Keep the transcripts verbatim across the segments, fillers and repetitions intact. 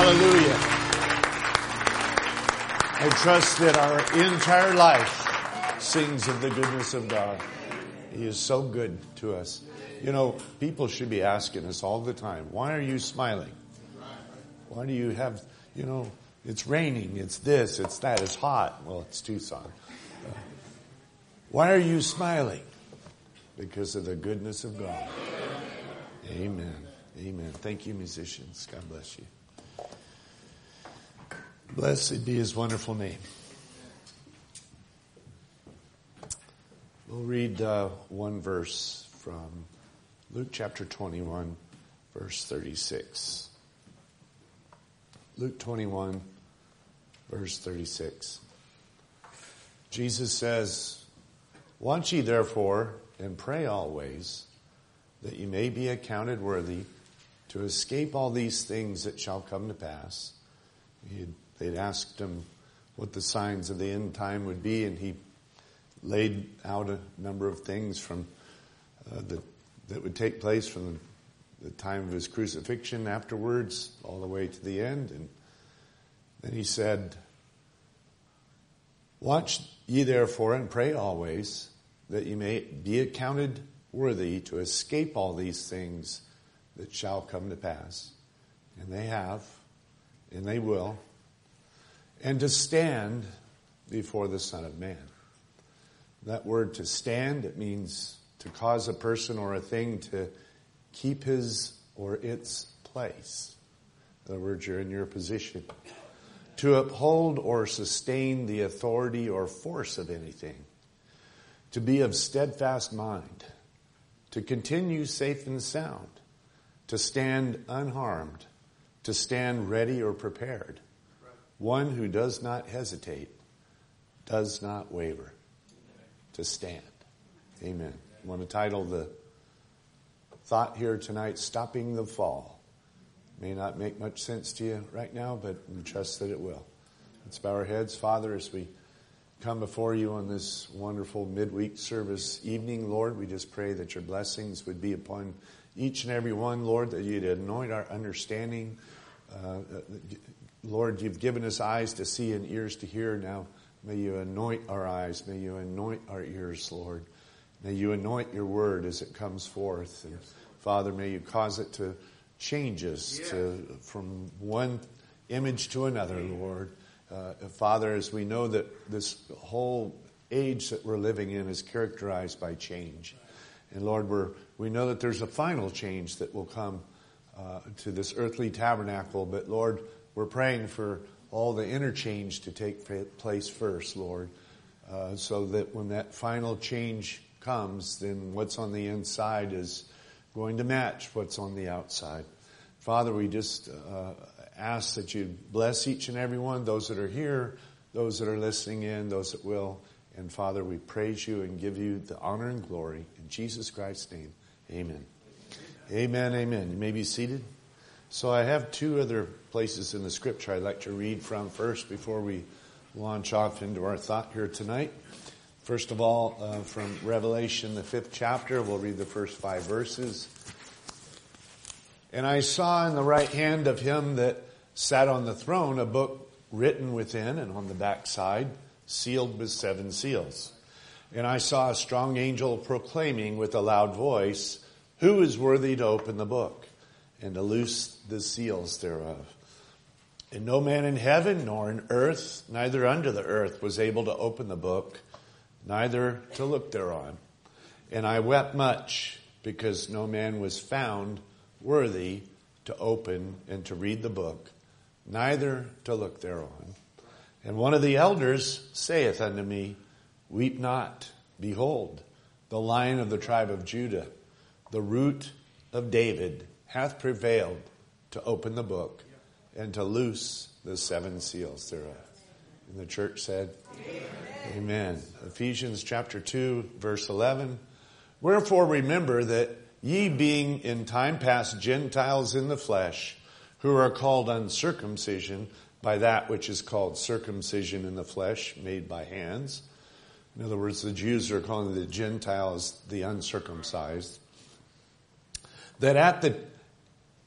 Hallelujah. I trust that our entire life sings of the goodness of God. He is so good to us. You know, people should be asking us all the time, why are you smiling? Why do you have, you know, it's raining, it's this, it's that, it's hot. Well, it's Tucson. Uh, why are you smiling? Because of the goodness of God. Amen. Amen. Thank you, musicians. God bless you. Blessed be his wonderful name. We'll read uh, one verse from Luke chapter twenty-one, verse thirty-six. Luke twenty-one, verse thirty-six. Jesus says, "Watch ye therefore, and pray always, that ye may be accounted worthy to escape all these things that shall come to pass." He'd, they'd asked him what the signs of the end time would be, and he laid out a number of things from uh, the, that would take place from the, the time of his crucifixion afterwards all the way to the end. And then he said, "Watch ye therefore and pray always, that ye may be accounted worthy to escape all these things that shall come to pass." And they have, and they will. "And to stand before the Son of Man." That word to stand, it means to cause a person or a thing to keep his or its place. In other words, you're in your position. To uphold or sustain the authority or force of anything. To be of steadfast mind. To continue safe and sound. To stand unharmed. To stand ready or prepared. One who does not hesitate, does not waver. To stand. Amen. I want to title the thought here tonight, "Stopping the Fall." May not make much sense to you right now, but we trust that it will. Let's bow our heads. Father, as we come before you on this wonderful midweek service evening, Lord, we just pray that your blessings would be upon each and every one, Lord, that you'd anoint our understanding. Uh, Lord, you've given us eyes to see and ears to hear. Now, may you anoint our eyes. May you anoint our ears, Lord. May you anoint your word as it comes forth. And yes. Father, may you cause it to change us yes. to, from one image to another, Lord. Uh, Father, as we know that this whole age that we're living in is characterized by change. And Lord, we're, we know that there's a final change that will come uh, to this earthly tabernacle. But Lord, we're praying for all the interchange to take place first, Lord, uh, so that when that final change comes, then what's on the inside is going to match what's on the outside. Father, we just uh, ask that you bless each and every one, those that are here, those that are listening in, those that will. And Father, we praise you and give you the honor and glory. In Jesus Christ's name, amen. Amen, amen. You may be seated. So I have two other places in the scripture I'd like to read from first before we launch off into our thought here tonight. First of all, uh, from Revelation, the fifth chapter, we'll read the first five verses. "And I saw in the right hand of him that sat on the throne a book written within and on the backside, sealed with seven seals. And I saw a strong angel proclaiming with a loud voice, 'Who is worthy to open the book and to loose the seals thereof?' And no man in heaven nor in earth, neither under the earth, was able to open the book, neither to look thereon. And I wept much, because no man was found worthy to open and to read the book, neither to look thereon. And one of the elders saith unto me, Weep not, behold, the Lion of the tribe of Judah, the Root of David, hath prevailed to open the book and to loose the seven seals thereof." And the church said, Amen. Amen. Ephesians chapter two, verse eleven. "Wherefore remember that ye being in time past Gentiles in the flesh, who are called uncircumcision by that which is called circumcision in the flesh, made by hands." In other words, the Jews are calling the Gentiles the uncircumcised. "That at the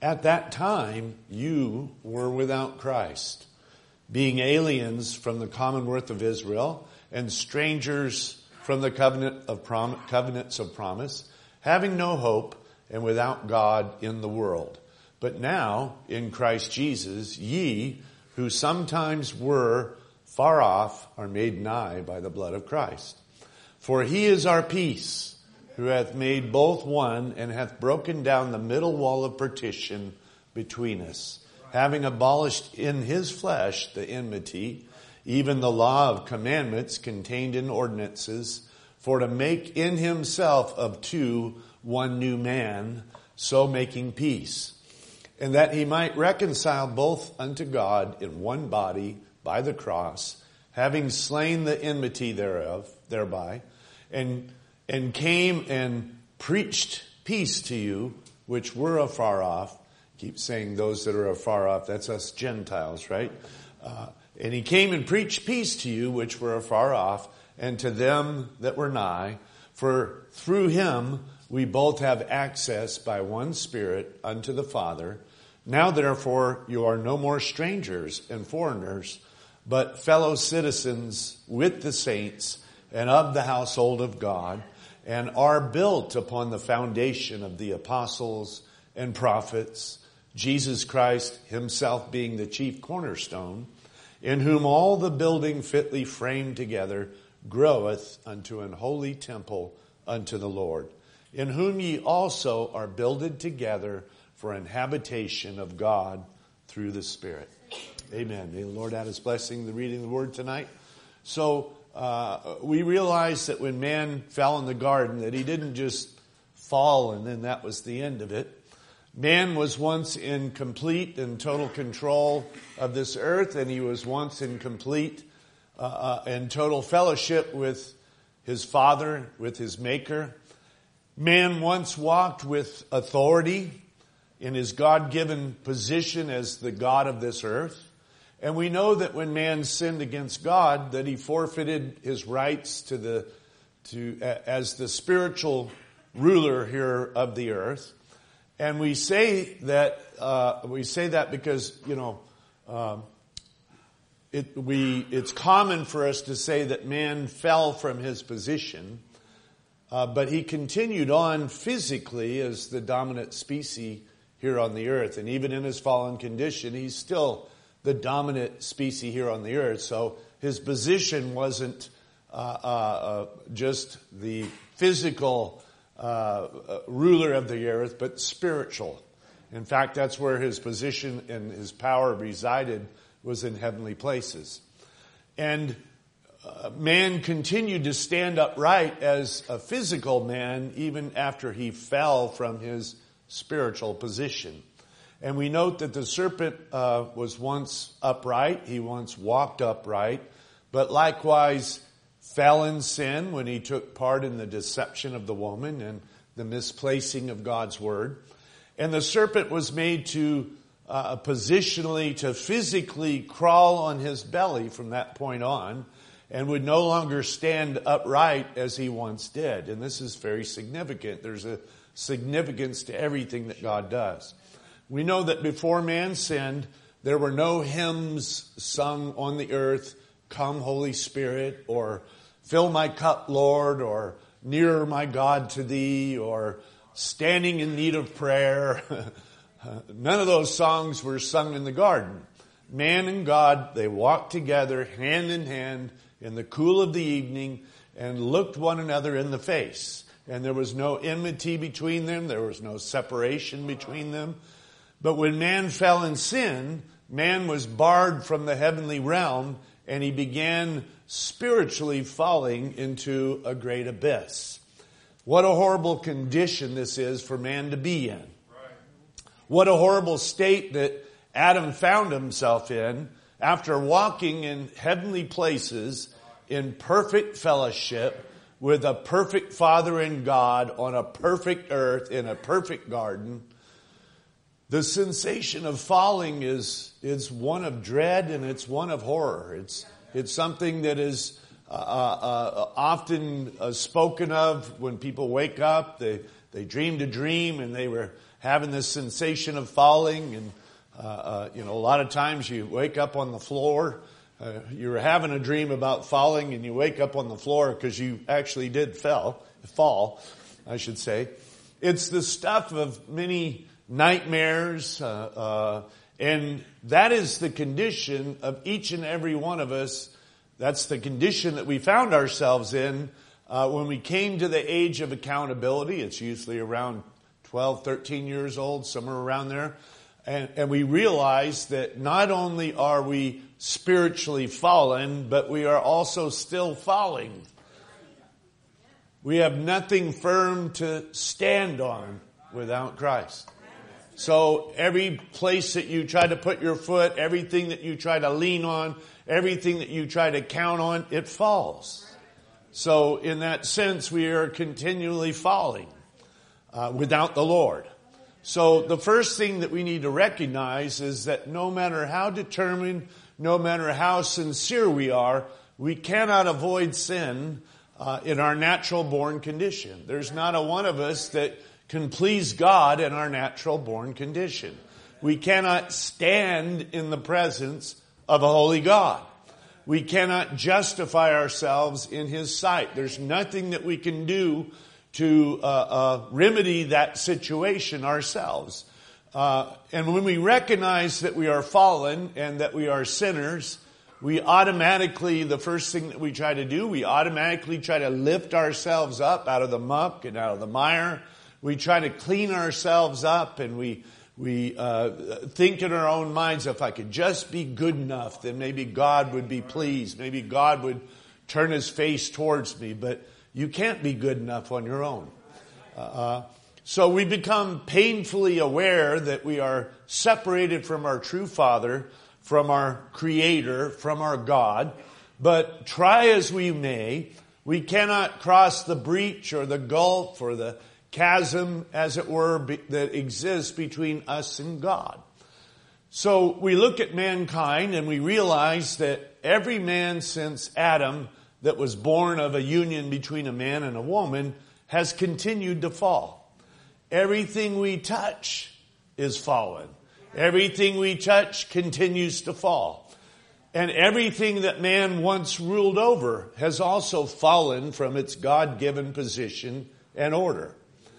At that time, you were without Christ, being aliens from the commonwealth of Israel and strangers from the covenant of prom- covenants of promise, having no hope and without God in the world. But now, in Christ Jesus, ye who sometimes were far off are made nigh by the blood of Christ. For he is our peace, who hath made both one, and hath broken down the middle wall of partition between us, having abolished in his flesh the enmity, even the law of commandments contained in ordinances, for to make in himself of two one new man, so making peace, and that he might reconcile both unto God in one body by the cross, having slain the enmity thereof, thereby, and and came and preached peace to you, which were afar off. Keep saying those that are afar off. That's us Gentiles, right? Uh, and he came and preached peace to you, which were afar off, and to them that were nigh. For through him we both have access by one Spirit unto the Father. Now therefore you are no more strangers and foreigners, but fellow citizens with the saints and of the household of God, and are built upon the foundation of the apostles and prophets, Jesus Christ himself being the chief cornerstone, in whom all the building fitly framed together groweth unto an holy temple unto the Lord, in whom ye also are builded together for an habitation of God through the Spirit. Amen. May the Lord add his blessing, the reading of the word tonight. So, Uh, we realize that when man fell in the garden, that he didn't just fall and then that was the end of it. Man was once in complete and total control of this earth, and he was once in complete uh, uh, and total fellowship with his Father, with his Maker. Man once walked with authority in his God-given position as the God of this earth. And we know that when man sinned against God, that he forfeited his rights to the, to, as the spiritual ruler here of the earth. And we say that, uh, we say that because, you know, um, it, we, it's common for us to say that man fell from his position, uh, but he continued on physically as the dominant species here on the earth. And even in his fallen condition, he's still the dominant species here on the earth. So his position wasn't uh, uh, uh, just the physical uh, uh, ruler of the earth, but spiritual. In fact, that's where his position and his power resided, was in heavenly places. And uh, man continued to stand upright as a physical man even after he fell from his spiritual position. And we note that the serpent uh, was once upright. He once walked upright, but likewise fell in sin when he took part in the deception of the woman and the misplacing of God's word. And the serpent was made to uh, positionally, to physically crawl on his belly from that point on, and would no longer stand upright as he once did. And this is very significant. There's a significance to everything that God does. We know that before man sinned, there were no hymns sung on the earth, "Come, Holy Spirit," or "Fill my cup, Lord," or "Nearer, my God, to thee," or "Standing in need of prayer." None of those songs were sung in the garden. Man and God, they walked together hand in hand in the cool of the evening and looked one another in the face. And there was no enmity between them. There was no separation between them. But when man fell in sin, man was barred from the heavenly realm, and he began spiritually falling into a great abyss. What a horrible condition this is for man to be in. What a horrible state that Adam found himself in after walking in heavenly places in perfect fellowship with a perfect Father and God on a perfect earth in a perfect garden. The sensation of falling is, is one of dread, and it's one of horror. It's, it's something that is uh, uh, often uh, spoken of when people wake up. They, they dreamed a dream and they were having this sensation of falling. And, uh, uh, you know, a lot of times you wake up on the floor. Uh, you're having a dream about falling and you wake up on the floor because you actually did fell, fall, I should say. It's the stuff of many nightmares, uh, uh, and that is the condition of each and every one of us. That's the condition that we found ourselves in uh, when we came to the age of accountability. It's usually around twelve, thirteen years old, somewhere around there. And, and we realize that not only are we spiritually fallen, but we are also still falling. We have nothing firm to stand on without Christ. So every place that you try to put your foot, everything that you try to lean on, everything that you try to count on, it falls. So in that sense, we are continually falling uh, without the Lord. So the first thing that we need to recognize is that no matter how determined, no matter how sincere we are, we cannot avoid sin uh, in our natural born condition. There's not a one of us that can please God in our natural born condition. We cannot stand in the presence of a holy God. We cannot justify ourselves in His sight. There's nothing that we can do to uh, uh, remedy that situation ourselves. Uh, and when we recognize that we are fallen and that we are sinners, we automatically, the first thing that we try to do, we automatically try to lift ourselves up out of the muck and out of the mire. We try to clean ourselves up, and we we uh, think in our own minds, if I could just be good enough, then maybe God would be pleased. Maybe God would turn His face towards me. But you can't be good enough on your own. Uh, so we become painfully aware that we are separated from our true Father, from our Creator, from our God. But try as we may, we cannot cross the breach or the gulf or the chasm, as it were, be, that exists between us and God. So we look at mankind and we realize that every man since Adam that was born of a union between a man and a woman has continued to fall. Everything we touch is fallen. Everything we touch continues to fall. And everything that man once ruled over has also fallen from its God-given position and order.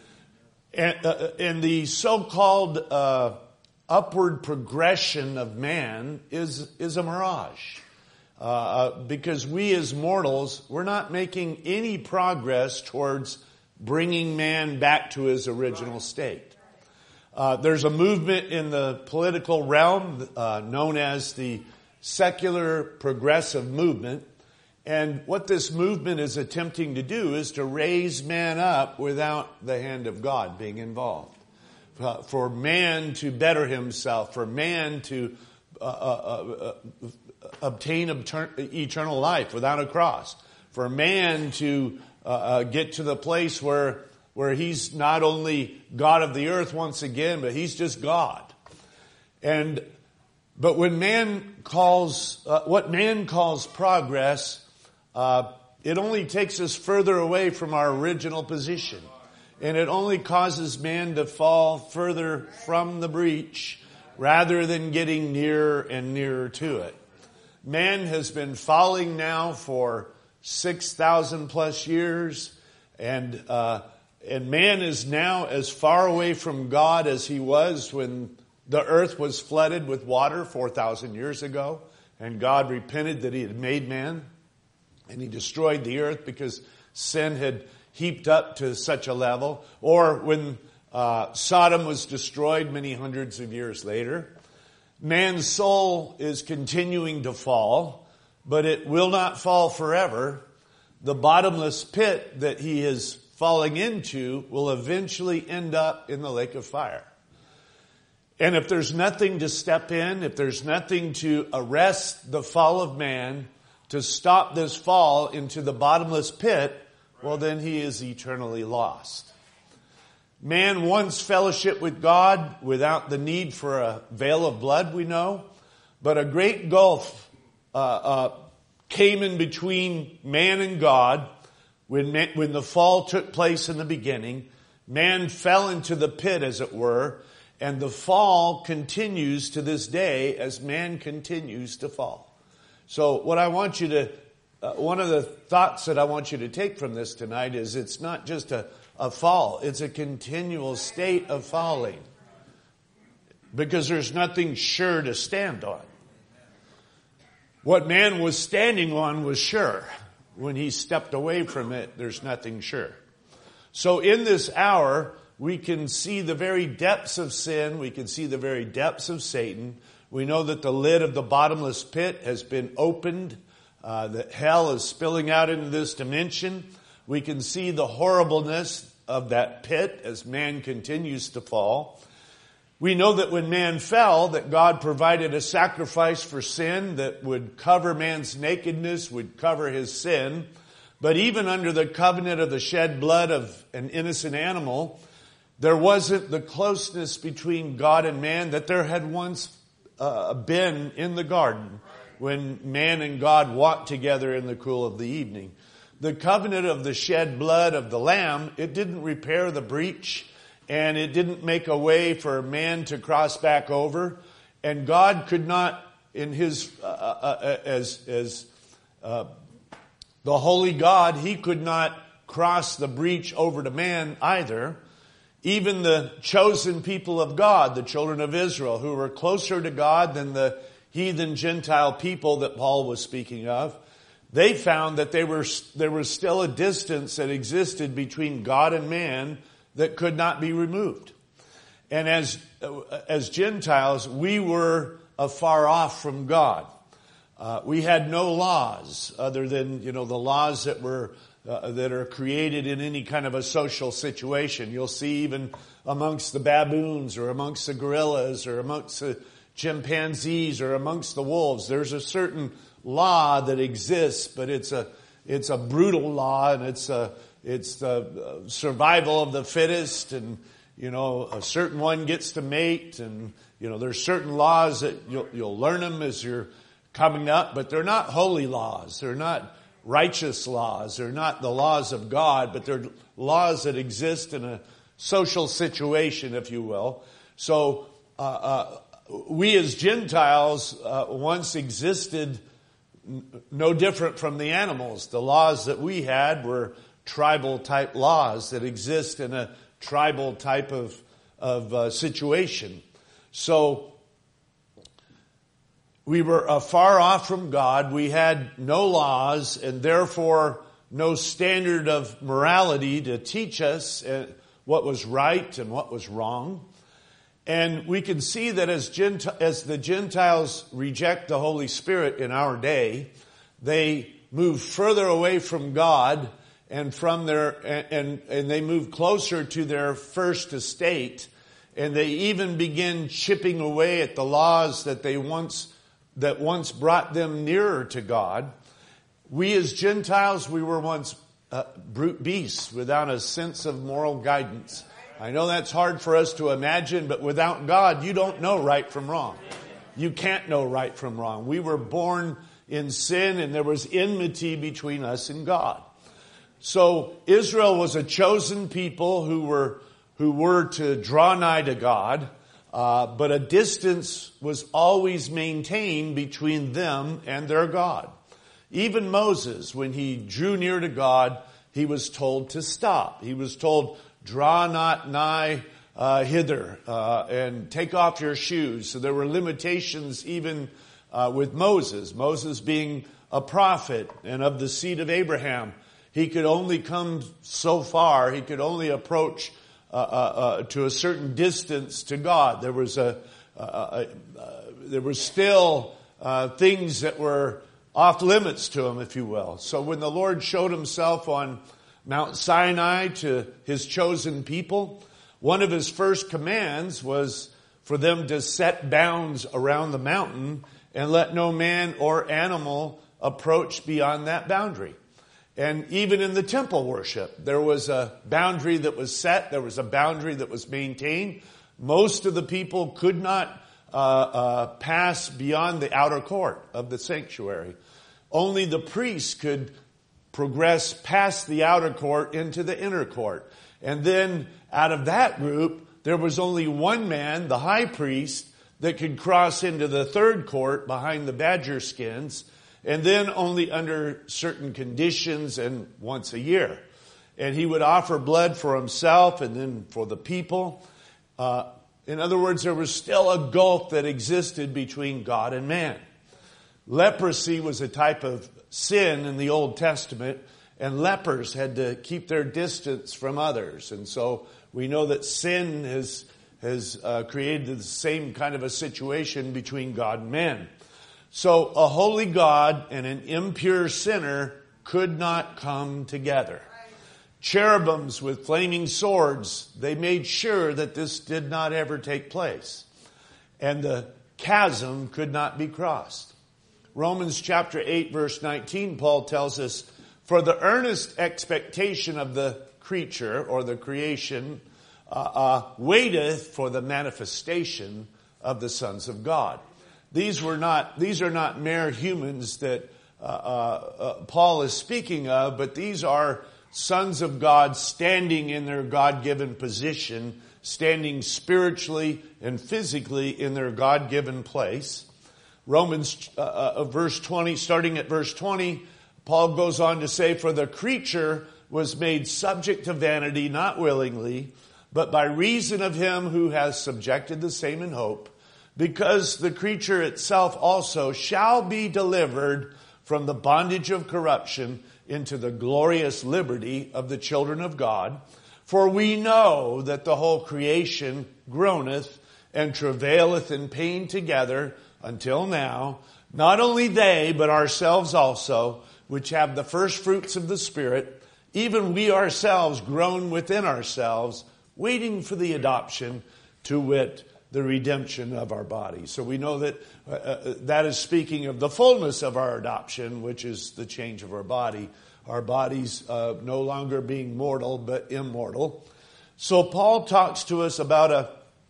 And, uh, and the so-called uh, upward progression of man is, is a mirage. Uh, because we as mortals, we're not making any progress towards bringing man back to his original state. Uh, there's a movement in the political realm uh, known as the secular progressive movement. And what this movement is attempting to do is to raise man up without the hand of God being involved. Uh, for man to better himself, for man to uh, uh, uh, obtain eternal life without a cross, for man to uh, uh, get to the place where where he's not only God of the earth once again, but he's just God. And but when man calls uh, what man calls progress, uh, it only takes us further away from our original position, and it only causes man to fall further from the breach rather than getting nearer and nearer to it. Man has been falling now for six thousand plus years, and uh, and man is now as far away from God as he was when the earth was flooded with water four thousand years ago, and God repented that He had made man, and He destroyed the earth because sin had heaped up to such a level. Or when uh, Sodom was destroyed many hundreds of years later. Man's soul is continuing to fall, but it will not fall forever. The bottomless pit that he is falling into will eventually end up in the lake of fire. And if there's nothing to step in, if there's nothing to arrest the fall of man, to stop this fall into the bottomless pit, well, then he is eternally lost. Man once fellowshiped with God without the need for a veil of blood, we know. But a great gulf uh, uh, came in between man and God when, man, when the fall took place in the beginning. Man fell into the pit, as it were, and the fall continues to this day as man continues to fall. So what I want you to, uh, one of the thoughts that I want you to take from this tonight is it's not just a, a fall, it's a continual state of falling. Because there's nothing sure to stand on. What man was standing on was sure. When he stepped away from it, there's nothing sure. So in this hour, we can see the very depths of sin. We can see the very depths of Satan. We know that the lid of the bottomless pit has been opened. Uh, that hell is spilling out into this dimension. We can see the horribleness of that pit as man continues to fall. We know that when man fell, that God provided a sacrifice for sin that would cover man's nakedness, would cover his sin. But even under the covenant of the shed blood of an innocent animal, there wasn't the closeness between God and man that there had once uh, been in the garden when man and God walked together in the cool of the evening. The covenant of the shed blood of the Lamb, it didn't repair the breach. And it didn't make a way for man to cross back over. And God could not, in his, uh, uh, as, as, uh, the holy God, he could not cross the breach over to man either. Even the chosen people of God, the children of Israel, who were closer to God than the heathen Gentile people that Paul was speaking of, they found that they were, there was still a distance that existed between God and man that could not be removed. And as, as Gentiles, we were afar off from God. Uh, we had no laws other than, you know, the laws that were, uh, that are created in any kind of a social situation. You'll see even amongst the baboons or amongst the gorillas or amongst the chimpanzees or amongst the wolves, there's a certain law that exists, but it's a, it's a brutal law and it's a, It's the survival of the fittest, and, you know, a certain one gets to mate, and, you know, there's certain laws that you'll, you'll learn them as you're coming up, but they're not holy laws. They're not righteous laws. They're not the laws of God, but they're laws that exist in a social situation, if you will. So, uh, uh we as Gentiles uh, once existed n- no different from the animals. The laws that we had were tribal type laws that exist in a tribal type of, of uh, situation. So we were uh, far off from God. We had no laws and therefore no standard of morality to teach us uh, what was right and what was wrong. And we can see that as, Gent- as the Gentiles reject the Holy Spirit in our day, they move further away from God and from their, and, and they move closer to their first estate, and they even begin chipping away at the laws that they once, that once brought them nearer to God. We as Gentiles, we were once uh, brute beasts without a sense of moral guidance. I know that's hard for us to imagine, but without God, you don't know right from wrong. You can't know right from wrong. We were born in sin, and there was enmity between us and God. So Israel was a chosen people who were who were to draw nigh to God, uh, but a distance was always maintained between them and their God. Even Moses, when he drew near to God, he was told to stop. He was told, "Draw not nigh uh, hither, uh, and take off your shoes." So there were limitations even uh, with Moses. Moses being a prophet and of the seed of Abraham. He could only come so far. He could only approach uh, uh, uh, to a certain distance to God. There was a, uh, uh, uh, there were still uh, things that were off limits to him, if you will. So when the Lord showed himself on Mount Sinai to his chosen people, one of his first commands was for them to set bounds around the mountain and let no man or animal approach beyond that boundary. And even in the temple worship, there was a boundary that was set. There was a boundary that was maintained. Most of the people could not uh, uh, pass beyond the outer court of the sanctuary. Only the priests could progress past the outer court into the inner court. And then Out of that group, there was only one man, the high priest, that could cross into the third court behind the badger skins, and then only under certain conditions and once a year. And he would offer blood for himself and then for the people. Uh, in other words, there was still a gulf that existed between God and man. Leprosy was a type of sin in the Old Testament, and lepers had to keep their distance from others. And so we know that sin has, has uh, created the same kind of a situation between God and man. So a holy God and an impure sinner could not come together. Cherubims with flaming swords, they made sure that this did not ever take place. And the chasm could not be crossed. Romans chapter eight verse nineteen, Paul tells us, for the earnest expectation of the creature or the creation uh, uh, waiteth for the manifestation of the sons of God. These were not, these are not mere humans that uh, uh, uh, Paul is speaking of, but these are sons of God standing in their God-given position, standing spiritually and physically in their God-given place. Romans uh, uh, verse twenty, starting at verse twenty, Paul goes on to say, for the creature was made subject to vanity, not willingly, but by reason of him who has subjected the same in hope, because the creature itself also shall be delivered from the bondage of corruption into the glorious liberty of the children of God. For we know that the whole creation groaneth and travaileth in pain together until now. Not only they, but ourselves also, which have the first fruits of the Spirit, even we ourselves groan within ourselves, waiting for the adoption, to wit, the redemption of our body. So we know that uh, uh, that is speaking of the fullness of our adoption, which is the change of our body. Our bodies uh, no longer being mortal, but immortal. So Paul talks to us about a,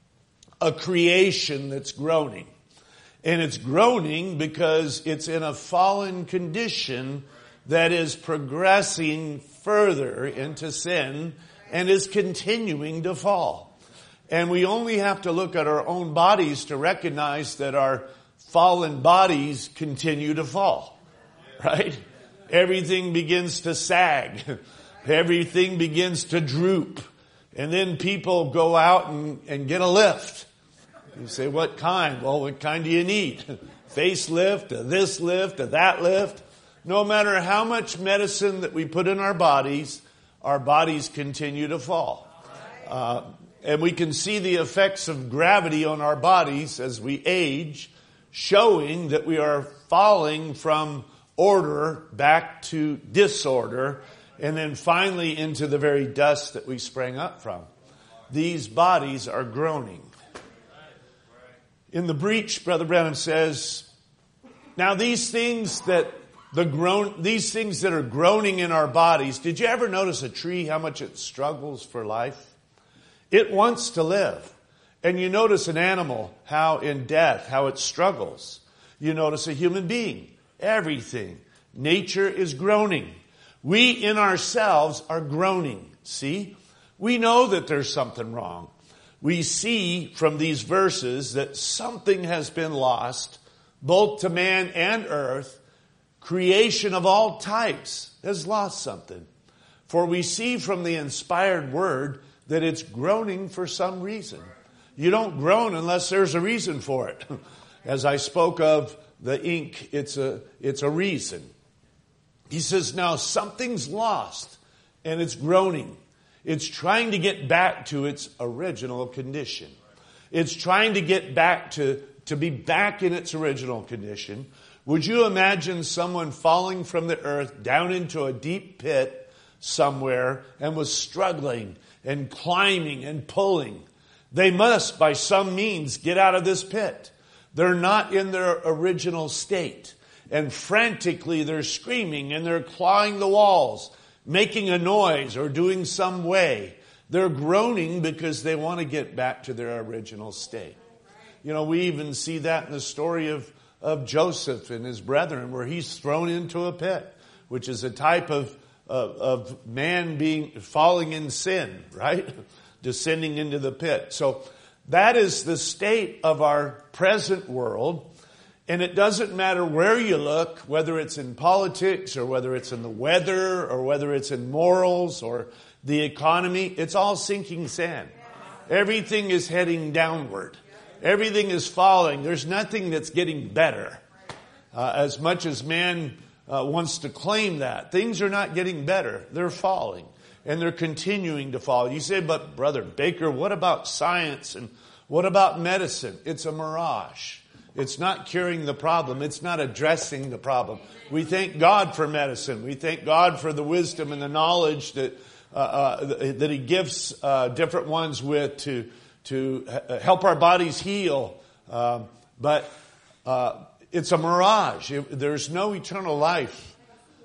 a creation that's groaning. And it's groaning because it's in a fallen condition that is progressing further into sin and is continuing to fall. And we only have to look at our own bodies to recognize that our fallen bodies continue to fall. Right? Everything begins to sag. Everything begins to droop. And then people go out and, and get a lift. You say, what kind? Well, what kind do you need? Facelift, a this lift, a that lift. No matter how much medicine that we put in our bodies, our bodies continue to fall. Uh, and we can see the effects of gravity on our bodies as we age, showing that we are falling from order back to disorder, and then finally into the very dust that we sprang up from. These bodies are groaning. In the breach, Brother Branham says, now these things that the groan, these things that are groaning in our bodies, did you ever notice a tree, how much it struggles for life? It wants to live. And you notice an animal, how in death, how it struggles. You notice a human being, everything. Nature is groaning. We in ourselves are groaning. See? We know that there's something wrong. We see from these verses that something has been lost, both to man and earth. Creation of all types has lost something. For we see from the inspired word that it's groaning for some reason. You don't groan unless there's a reason for it. As I spoke of the ink, it's a, it's a reason. He says, now something's lost and it's groaning. It's trying to get back to its original condition. It's trying to get back to, to be back in its original condition. Would you imagine someone falling from the earth down into a deep pit somewhere and was struggling and climbing and pulling? They must, by some means, get out of this pit. They're not in their original state. And frantically they're screaming and they're clawing the walls, making a noise or doing some way. They're groaning because they want to get back to their original state. You know, we even see that in the story of, of Joseph and his brethren, where he's thrown into a pit, which is a type of, of, of man being falling in sin, right? descending into the pit. So that is the state of our present world. And it doesn't matter where you look, whether it's in politics or whether it's in the weather or whether it's in morals or the economy, it's all sinking sand. Everything is heading downward. Everything is falling. There's nothing that's getting better. Uh, as much as man uh, wants to claim that, things are not getting better. They're falling. And they're continuing to fall. You say, but Brother Baker, what about science and what about medicine? It's a mirage. It's not curing the problem. It's not addressing the problem. We thank God for medicine. We thank God for the wisdom and the knowledge that uh, uh, that He gives uh, different ones with to to help our bodies heal. Um, but uh, it's a mirage. It, there's no eternal life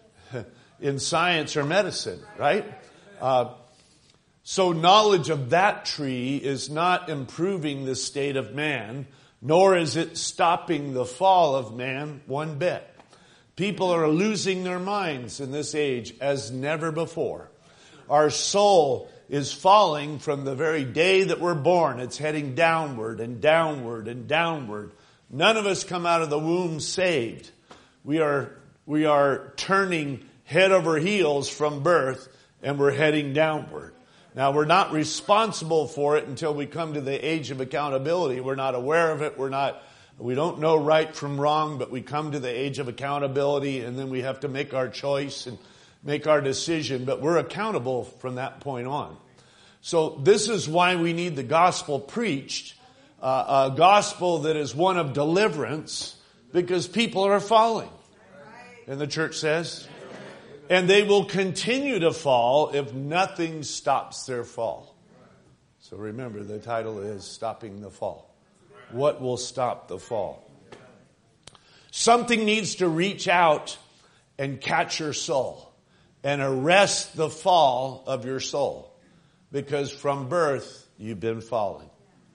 in science or medicine, right? Uh, so knowledge of that tree is not improving the state of man, nor is it stopping the fall of man one bit. People are losing their minds in this age as never before. Our soul is falling from the very day that we're born. It's heading downward and downward and downward. None of us come out of the womb saved. We are, we are turning head over heels from birth, and we're heading downward. Now, we're not responsible for it until we come to the age of accountability. We're not aware of it. We're not, we don't know right from wrong, but we come to the age of accountability, and then we have to make our choice and make our decision. But we're accountable from that point on. So this is why we need the gospel preached, uh, a gospel that is one of deliverance, because people are falling. And the church says, and they will continue to fall if nothing stops their fall. So remember, the title is Stopping the Fall. What will stop the fall? Something needs to reach out and catch your soul and arrest the fall of your soul. Because from birth, you've been falling.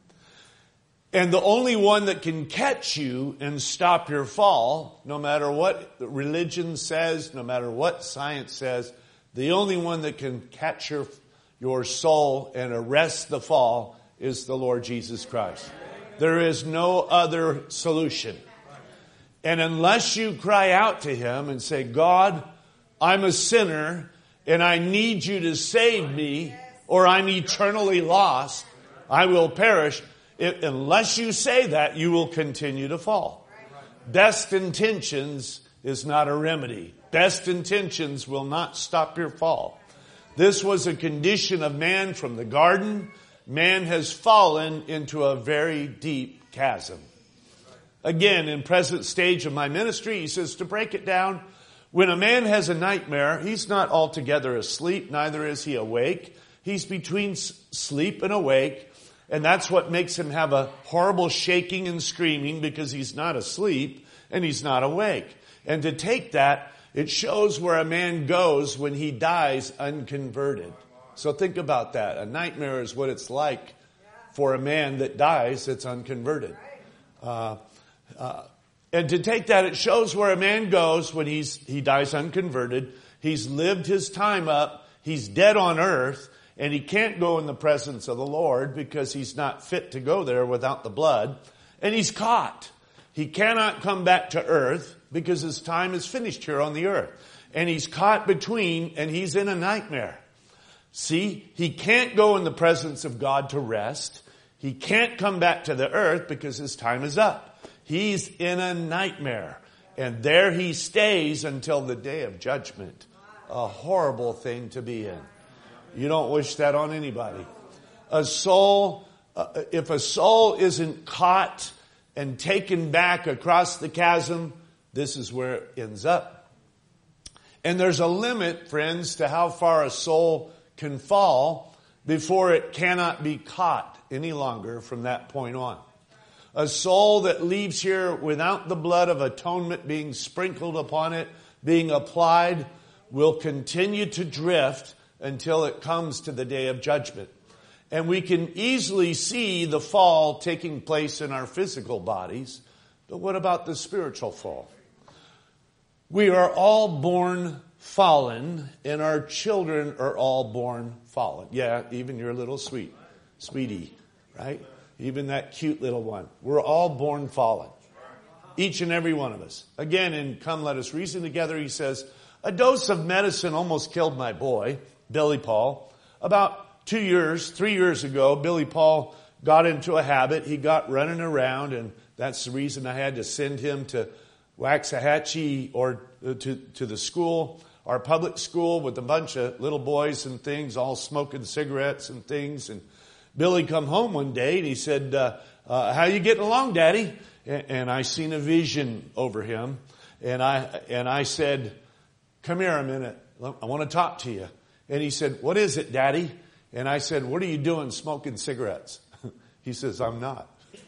And the only one that can catch you and stop your fall, no matter what religion says, no matter what science says, the only one that can catch your, your soul and arrest the fall is the Lord Jesus Christ. There is no other solution. And unless you cry out to Him and say, God, I'm a sinner and I need you to save me, or I'm eternally lost, I will perish. It, unless you say that, you will continue to fall. Best intentions is not a remedy. Best intentions will not stop your fall. This was a condition of man from the garden. Man has fallen into a very deep chasm. Again, in present stage of my ministry, he says to break it down, when a man has a nightmare, he's not altogether asleep, neither is he awake. He's between sleep and awake. And that's what makes him have a horrible shaking and screaming, because he's not asleep and he's not awake. And to take that, it shows where a man goes when he dies unconverted. So think about that. A nightmare is what it's like for a man that dies that's unconverted. Uh, uh, and to take that, it shows where a man goes when he's he dies unconverted. He's lived his time up. He's dead on earth. And he can't go in the presence of the Lord because he's not fit to go there without the blood. And he's caught. He cannot come back to earth because his time is finished here on the earth. And he's caught between, and he's in a nightmare. See, he can't go in the presence of God to rest. He can't come back to the earth because his time is up. He's in a nightmare. And there he stays until the day of judgment. A horrible thing to be in. You don't wish that on anybody. A soul, uh, if a soul isn't caught and taken back across the chasm, this is where it ends up. And there's a limit, friends, to how far a soul can fall before it cannot be caught any longer from that point on. A soul that leaves here without the blood of atonement being sprinkled upon it, being applied, will continue to drift until it comes to the day of judgment. And we can easily see the fall taking place in our physical bodies. But what about the spiritual fall? We are all born fallen, and our children are all born fallen. Yeah, even your little sweet sweetie, right? Even that cute little one. We're all born fallen. Each and every one of us. Again, in Come Let Us Reason Together, he says, a dose of medicine almost killed my boy, Billy Paul. About two years, three years ago, Billy Paul got into a habit. He got running around, and that's the reason I had to send him to Waxahachie or to, to the school, our public school, with a bunch of little boys and things, all smoking cigarettes and things. And Billy come home one day, and he said, uh, uh, how you getting along, Daddy? And, and I seen a vision over him. And I, and I said, come here a minute. I want to talk to you. And he said, what is it, Daddy? And I said, what are you doing smoking cigarettes? He says, I'm not.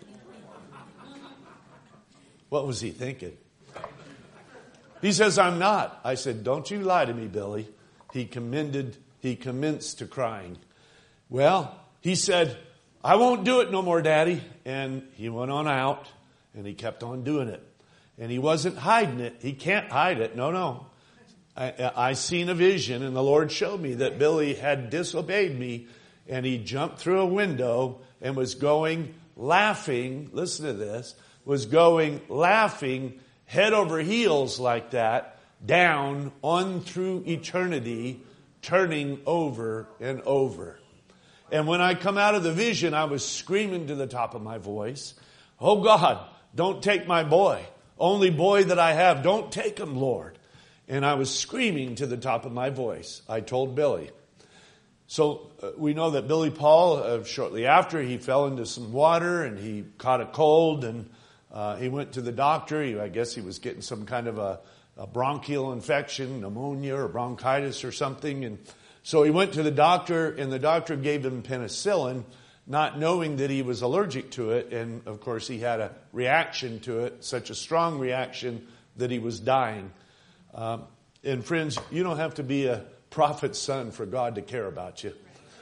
What was he thinking? He says, I'm not. I said, don't you lie to me, Billy. He commended, he commenced to crying. Well, he said, I won't do it no more, Daddy. And he went on out, and he kept on doing it. And he wasn't hiding it. He can't hide it. No, no. I, I seen a vision, and the Lord showed me that Billy had disobeyed me, and he jumped through a window and was going laughing, listen to this, was going laughing head over heels like that, down on through eternity, turning over and over. And when I come out of the vision, I was screaming to the top of my voice, oh God, don't take my boy. Only boy that I have, don't take him, Lord. And I was screaming to the top of my voice. I told Billy. So uh, we know that Billy Paul, uh, shortly after, he fell into some water and he caught a cold, and uh, he went to the doctor. He, I guess he was getting some kind of a, a bronchial infection, pneumonia or bronchitis or something. And so he went to the doctor, and the doctor gave him penicillin, not knowing that he was allergic to it. And of course he had a reaction to it, such a strong reaction that he was dying. Um, and friends, you don't have to be a prophet's son for God to care about you.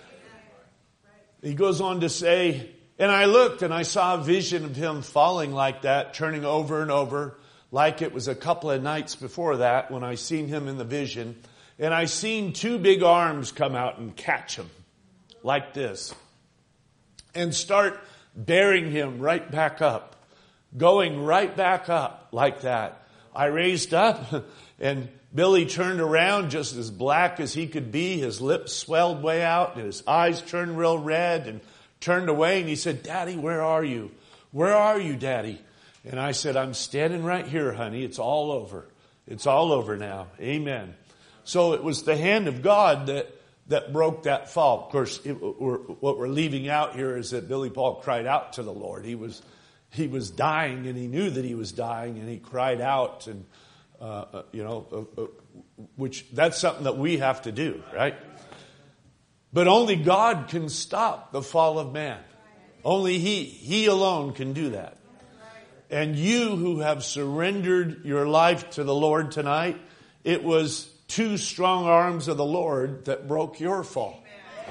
He goes on to say, and I looked and I saw a vision of him falling like that, turning over and over, like it was a couple of nights before that when I seen him in the vision. And I seen two big arms come out and catch him like this and start bearing him right back up, going right back up like that. I raised up, and Billy turned around just as black as he could be. His lips swelled way out, and his eyes turned real red, and turned away. And he said, Daddy, where are you? Where are you, Daddy? And I said, I'm standing right here, honey. It's all over. It's all over now. Amen. So it was the hand of God that, that broke that fall. Of course, it, we're, what we're leaving out here is that Billy Paul cried out to the Lord. He was He was dying, and he knew that he was dying, and he cried out, and uh, uh, you know, uh, uh, which that's something that we have to do, right? But only God can stop the fall of man. Only He, He alone can do that. And you who have surrendered your life to the Lord tonight, it was two strong arms of the Lord that broke your fall,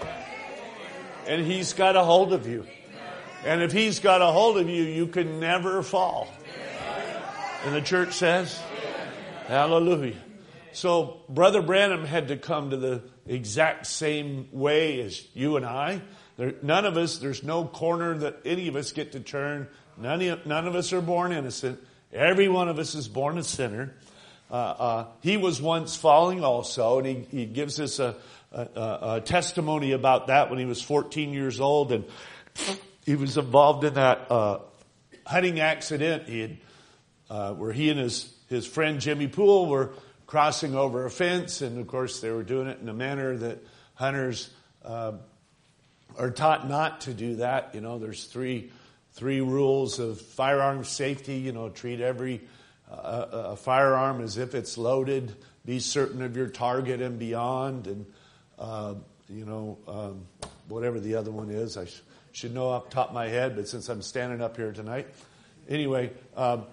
and He's got a hold of you. And if He's got a hold of you, you can never fall. And the church says, hallelujah. So Brother Branham had to come to the exact same way as you and I. There, none of us, there's no corner that any of us get to turn. None of, none of us are born innocent. Every one of us is born a sinner. Uh, uh, he was once falling also, and he, he gives us a, a, a testimony about that when he was fourteen years old, and he was involved in that uh, hunting accident. He had, uh, where he and his, his friend Jimmy Poole were crossing over a fence, and of course they were doing it in a manner that hunters uh, are taught not to do that. You know, there's three three rules of firearm safety. You know, treat every uh, a firearm as if it's loaded. Be certain of your target and beyond, and uh, you know um, whatever the other one is. I sh- should know off the top of my head, but since I'm standing up here tonight, anyway. Um,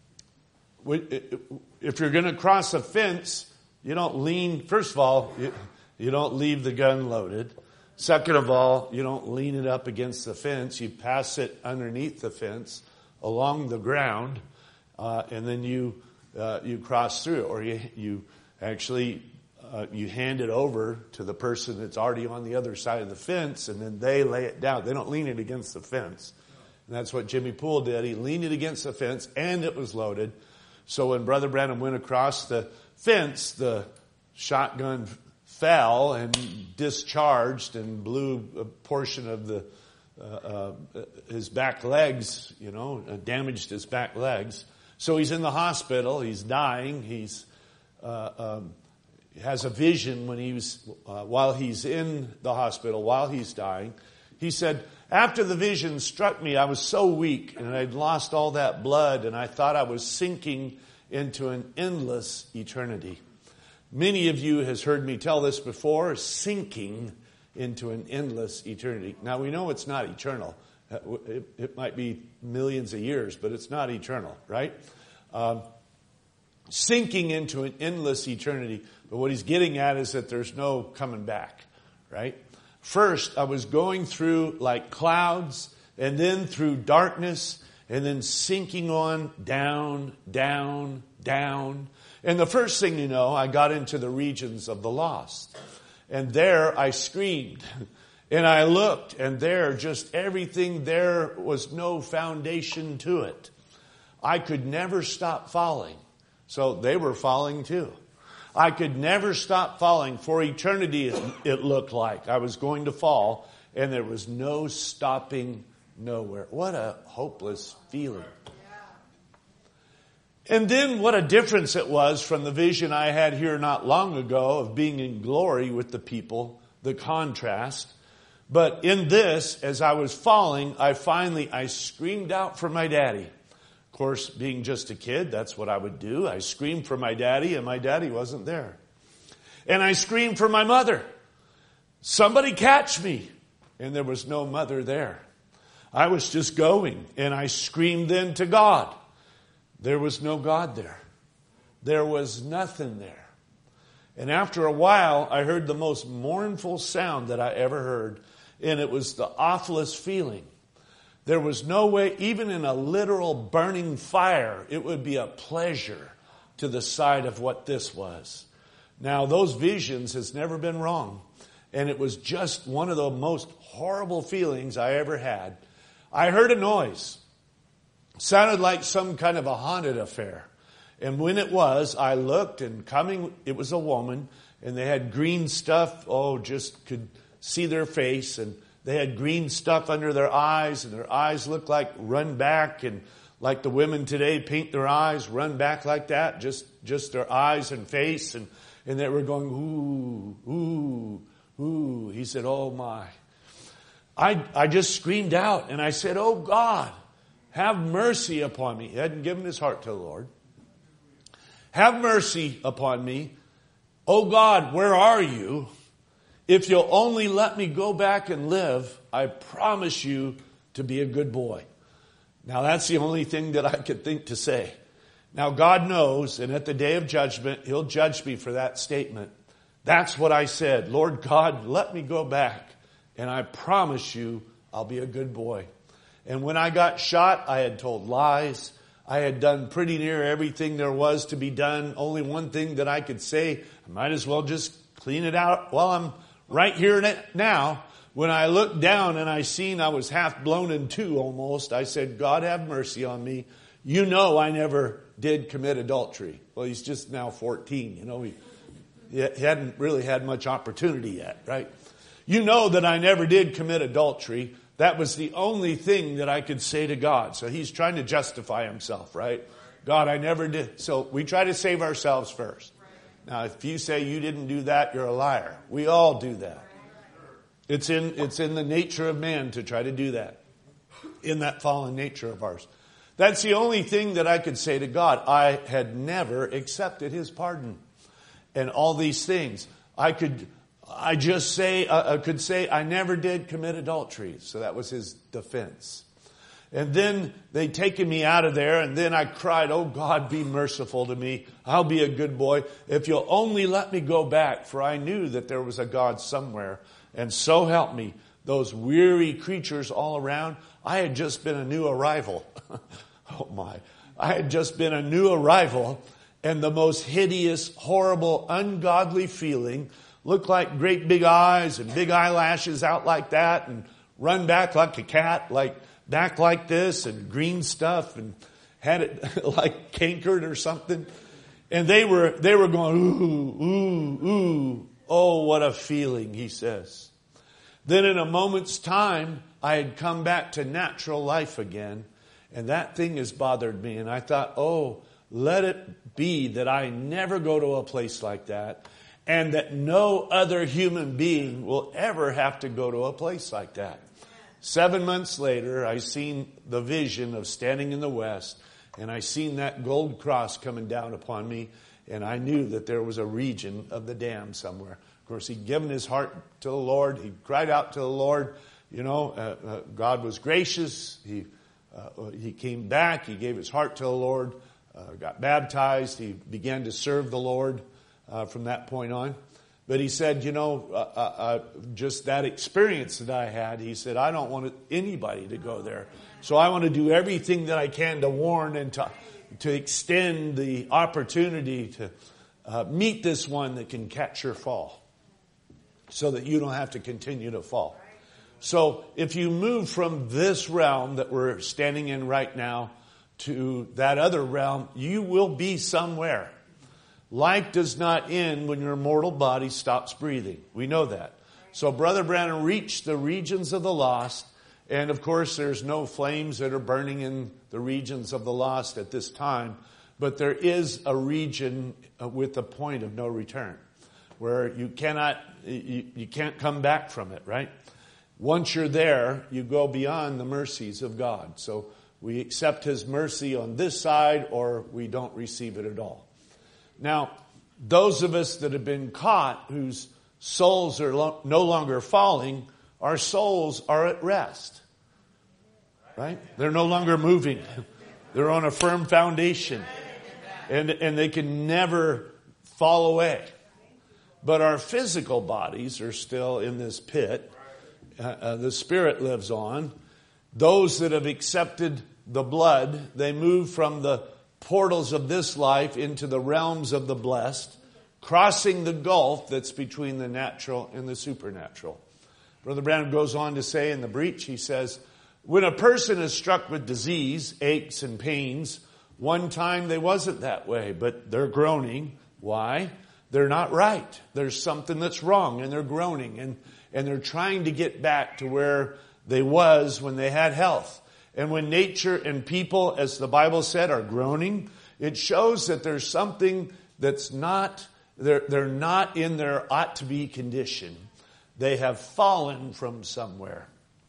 If you're going to cross a fence, you don't lean. First of all, you, you don't leave the gun loaded. Second of all, you don't lean it up against the fence. You pass it underneath the fence, along the ground, uh, and then you uh, you cross through, or you you actually uh, uh, you hand it over to the person that's already on the other side of the fence, and then they lay it down. They don't lean it against the fence. And that's what Jimmy Poole did. He leaned it against the fence, and it was loaded. So when Brother Branham went across the fence, the shotgun fell and discharged and blew a portion of the uh, uh, his back legs, you know, damaged his back legs. So he's in the hospital. He's dying. He's uh, um, has a vision when he was uh, while he's in the hospital, while he's dying. He said, after the vision struck me, I was so weak and I'd lost all that blood, and I thought I was sinking into an endless eternity. Many of you has heard me tell this before, sinking into an endless eternity. Now we know it's not eternal. It, it might be millions of years, but it's not eternal, right? Um, sinking into an endless eternity. But what he's getting at is that there's no coming back, right? First, I was going through like clouds, and then through darkness, and then sinking on down, down, down. And the first thing you know, I got into the regions of the lost. And there I screamed. And I looked, and there, just everything, there was no foundation to it. I could never stop falling. So they were falling too. I could never stop falling. For eternity, it looked like I was going to fall, and there was no stopping nowhere. What a hopeless feeling. And then what a difference it was from the vision I had here not long ago of being in glory with the people, the contrast. But in this, as I was falling, I finally, I screamed out for my daddy. Of course, being just a kid, that's what I would do. I screamed for my daddy, and my daddy wasn't there. And I screamed for my mother. Somebody catch me. And there was no mother there. I was just going, and I screamed then to God. There was no God there. There was nothing there. And after a while, I heard the most mournful sound that I ever heard, and it was the awfulest feeling. There was no way, even in a literal burning fire, it would be a pleasure to the sight of what this was. Now, those visions has never been wrong. And it was just one of the most horrible feelings I ever had. I heard a noise. Sounded like some kind of a haunted affair. And when it was, I looked, and coming, it was a woman, and they had green stuff. Oh, just could see their face, and they had green stuff under their eyes, and their eyes looked like run back, and like the women today paint their eyes, run back like that, just just their eyes and face, and, and they were going, ooh, ooh, ooh. He said, oh my. I I just screamed out, and I said, oh God, have mercy upon me. He hadn't given his heart to the Lord. Have mercy upon me. Oh God, where are you? If you'll only let me go back and live, I promise you to be a good boy. Now that's the only thing that I could think to say. Now God knows, and at the day of judgment, He'll judge me for that statement. That's what I said. Lord God, let me go back, and I promise you I'll be a good boy. And when I got shot, I had told lies. I had done pretty near everything there was to be done. Only one thing that I could say, I might as well just clean it out while I'm right here now. When I looked down and I seen I was half blown in two almost, I said, God have mercy on me. You know I never did commit adultery. Well, he's just now fourteen. You know, he, he hadn't really had much opportunity yet, right? You know that I never did commit adultery. That was the only thing that I could say to God. So he's trying to justify himself, right? God, I never did. So we try to save ourselves first. Now, if you say you didn't do that, you're a liar. We all do that. It's in, it's in the nature of man to try to do that. In that fallen nature of ours. That's the only thing that I could say to God. I had never accepted His pardon. And all these things. I could, I just say, uh, I could say I never did commit adultery. So that was his defense. And then they taken me out of there, and then I cried, oh God, be merciful to me. I'll be a good boy. If you'll only let me go back, for I knew that there was a God somewhere. And so help me, those weary creatures all around. I had just been a new arrival. Oh my. I had just been a new arrival, and the most hideous, horrible, ungodly feeling. Looked like great big eyes and big eyelashes out like that, and run back like a cat, like back like this, and green stuff, and had it like cankered or something. And they were, they were going, ooh, ooh, ooh. Oh, what a feeling, he says. Then in a moment's time, I had come back to natural life again. And that thing has bothered me. And I thought, oh, let it be that I never go to a place like that. And that no other human being will ever have to go to a place like that. Seven months later, I seen the vision of standing in the west. And I seen that gold cross coming down upon me, and I knew that there was a region of the damned somewhere. Of course, he'd given his heart to the Lord. He cried out to the Lord. You know, uh, uh, God was gracious. He uh, he came back. He gave his heart to the Lord, uh, got baptized. He began to serve the Lord uh, from that point on. But he said, you know, uh, uh, uh, just that experience that I had, he said, I don't want anybody to go there. So I want to do everything that I can to warn and to, to extend the opportunity to uh, meet this one that can catch your fall so that you don't have to continue to fall. So if you move from this realm that we're standing in right now to that other realm, you will be somewhere. Life does not end when your mortal body stops breathing. We know that. So Brother Branham reached the regions of the lost. And of course, there's no flames that are burning in the regions of the lost at this time. But there is a region with a point of no return where you cannot, you, you can't come back from it, right? Once you're there, you go beyond the mercies of God. So we accept his mercy on this side or we don't receive it at all. Now, those of us that have been caught, whose souls are lo- no longer falling, our souls are at rest. Right? They're no longer moving. They're on a firm foundation. And, and they can never fall away. But our physical bodies are still in this pit. Uh, uh, the spirit lives on. Those that have accepted the blood, they move from the portals of this life into the realms of the blessed, crossing the gulf that's between the natural and the supernatural. Brother Branham goes on to say in the breach, he says, when a person is struck with disease, aches and pains, one time they wasn't that way, but they're groaning. Why? They're not right. There's something that's wrong and they're groaning and, and they're trying to get back to where they was when they had health. And when nature and people, as the Bible said, are groaning, it shows that there's something that's not, they're, they're not in their ought-to-be condition. They have fallen from somewhere.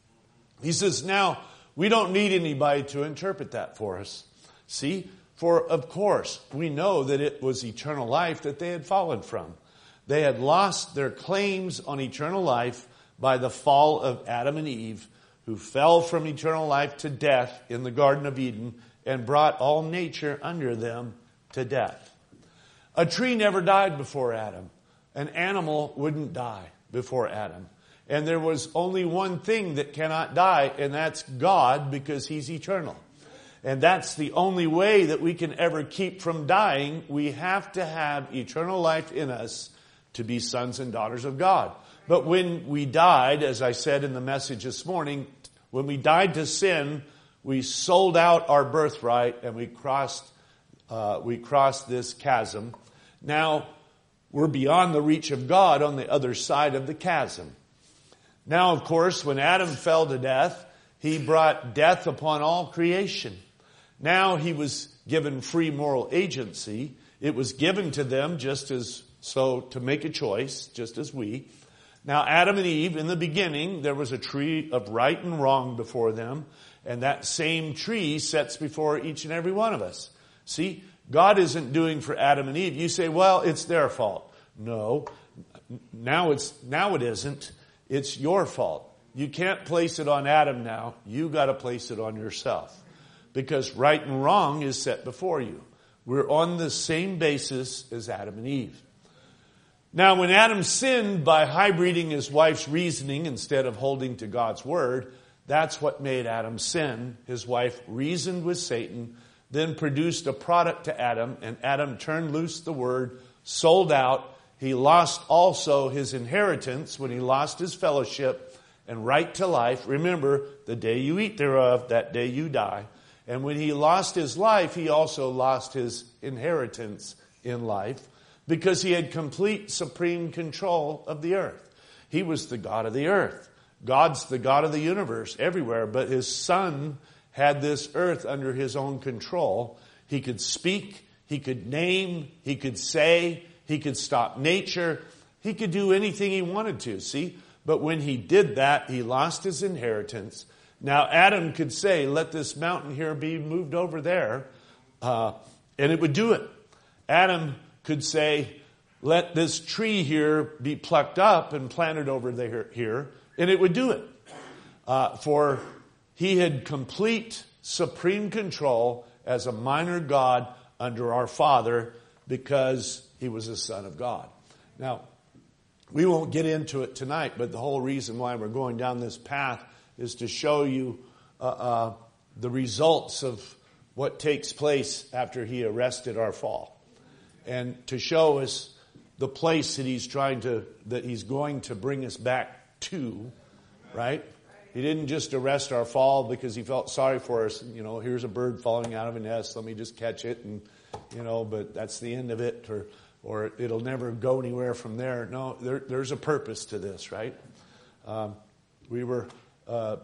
He says, now, we don't need anybody to interpret that for us. See? For, of course, we know that it was eternal life that they had fallen from. They had lost their claims on eternal life by the fall of Adam and Eve, who fell from eternal life to death in the Garden of Eden and brought all nature under them to death. A tree never died before Adam. An animal wouldn't die before Adam. And there was only one thing that cannot die, and that's God, because he's eternal. And that's the only way that we can ever keep from dying. We have to have eternal life in us to be sons and daughters of God. But when we died, as I said in the message this morning, when we died to sin, we sold out our birthright and we crossed, uh, we crossed this chasm. Now, we're beyond the reach of God on the other side of the chasm. Now, of course, when Adam fell to death, he brought death upon all creation. Now he was given free moral agency. It was given to them just as so to make a choice, just as we. Now Adam and Eve, in the beginning, there was a tree of right and wrong before them. And that same tree sets before each and every one of us. See, God isn't doing for Adam and Eve. You say, well, it's their fault. No, now it's, now it isn't. It's your fault. You can't place it on Adam now. You got to place it on yourself. Because right and wrong is set before you. We're on the same basis as Adam and Eve. Now, when Adam sinned by hybriding his wife's reasoning instead of holding to God's word, that's what made Adam sin. His wife reasoned with Satan. then produced a product to Adam, and Adam turned loose the word, sold out. He lost also his inheritance when he lost his fellowship and right to life. Remember, the day you eat thereof, that day you die. And when he lost his life, he also lost his inheritance in life because he had complete supreme control of the earth. He was the God of the earth. God's the God of the universe everywhere, but his son had this earth under his own control. He could speak, he could name, he could say, he could stop nature. He could do anything he wanted to, see? But when he did that, he lost his inheritance. Now Adam could say, let this mountain here be moved over there, uh, and it would do it. Adam could say, let this tree here be plucked up and planted over there here, and it would do it. Uh, for he had complete supreme control as a minor God under our Father because he was a son of God. Now, we won't get into it tonight, but the whole reason why we're going down this path is to show you uh, uh, the results of what takes place after he arrested our fall. And to show us the place that he's trying to, that he's going to bring us back to, right? He didn't just arrest our fall because he felt sorry for us. You know, here's a bird falling out of a nest. Let me just catch it. And, you know, but that's the end of it. Or, or it'll never go anywhere from there. No, there, there's a purpose to this, right? Um, we were, uh,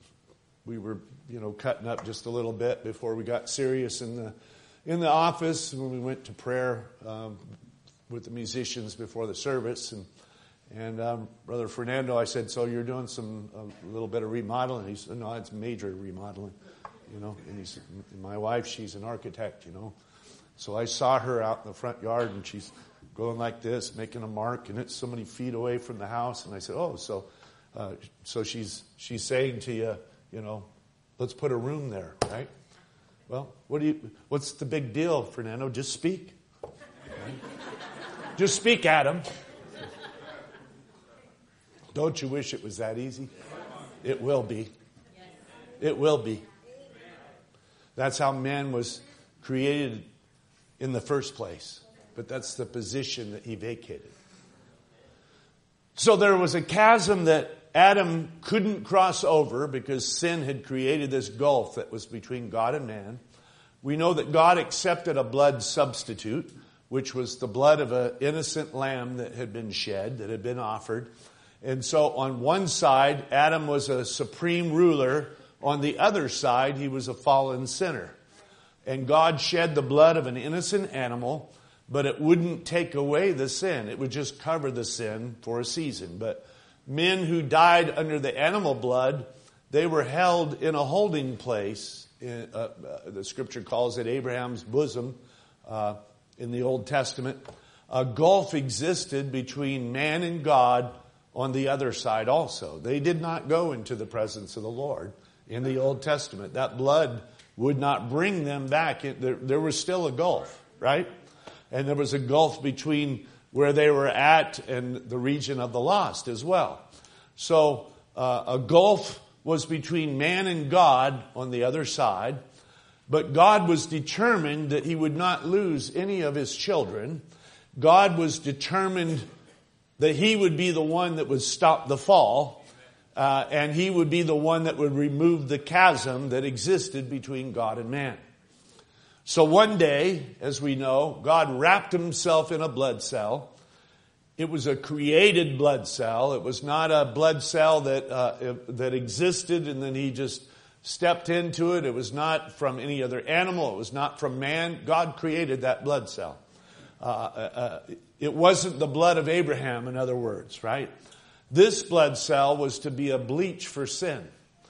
we were, you know, cutting up just a little bit before we got serious in the, in the office when we went to prayer, um, with the musicians before the service. And, And um, Brother Fernando, I said, so you're doing some a little bit of remodeling? He said, no, it's major remodeling, you know. And he said, my wife, she's an architect, you know. So I saw her out in the front yard, and she's going like this, making a mark, and it's so many feet away from the house. And I said, oh, so uh, so she's she's saying to you, you know, let's put a room there, right? Well, what do you? What's the big deal, Fernando? Just speak. Right? Just speak, Adam. Don't you wish it was that easy? It will be. It will be. That's how man was created in the first place. But that's the position that he vacated. So there was a chasm that Adam couldn't cross over because sin had created this gulf that was between God and man. We know that God accepted a blood substitute, which was the blood of an innocent lamb that had been shed, that had been offered. And so on one side, Adam was a supreme ruler. On the other side, he was a fallen sinner. And God shed the blood of an innocent animal, but it wouldn't take away the sin. It would just cover the sin for a season. But men who died under the animal blood, they were held in a holding place. In, uh, uh, the scripture calls it Abraham's bosom uh, in the Old Testament. A gulf existed between man and God on the other side also. They did not go into the presence of the Lord in the Old Testament. That blood would not bring them back. There, there was still a gulf, right? And there was a gulf between where they were at and the region of the lost as well. So uh, a gulf was between man and God on the other side. But God was determined that he would not lose any of his children. God was determined that he would be the one that would stop the fall, uh, and he would be the one that would remove the chasm that existed between God and man. So one day, as we know, God wrapped himself in a blood cell. It was a created blood cell. It was not a blood cell that uh, that existed and then he just stepped into it. It was not from any other animal. It was not from man. God created that blood cell. Uh, uh, it wasn't the blood of Abraham, in other words, right? This blood cell was to be a bleach for sin.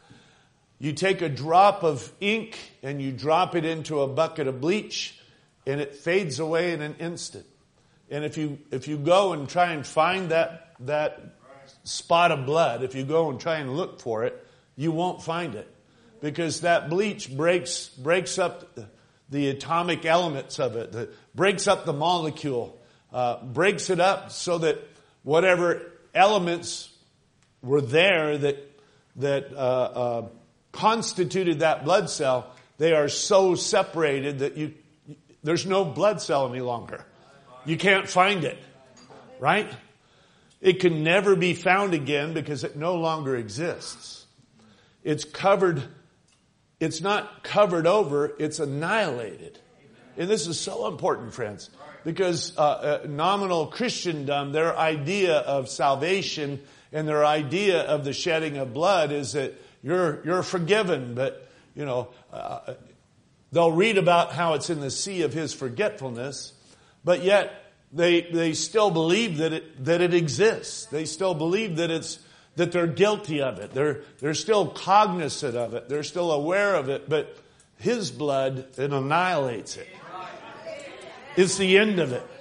You take a drop of ink and you drop it into a bucket of bleach and it fades away in an instant. And if you if you go and try and find that that spot of blood, if you go and try and look for it, you won't find it. Because that bleach breaks breaks up the atomic elements of it, the, breaks up the molecule, uh, breaks it up so that whatever elements were there that that uh, uh, constituted that blood cell, they are so separated that you there's no blood cell any longer. You can't find it, right? It can never be found again because it no longer exists. It's covered, it's not covered over, it's annihilated. And this is so important, friends, because uh, uh, nominal Christendom, their idea of salvation and their idea of the shedding of blood is that you're you're forgiven, but, you know, uh, they'll read about how it's in the sea of his forgetfulness, but yet they they still believe that it that it exists. They still believe that it's that they're guilty of it. They're they're still cognizant of it. They're still aware of it, but his blood, it annihilates it. It's the end of it.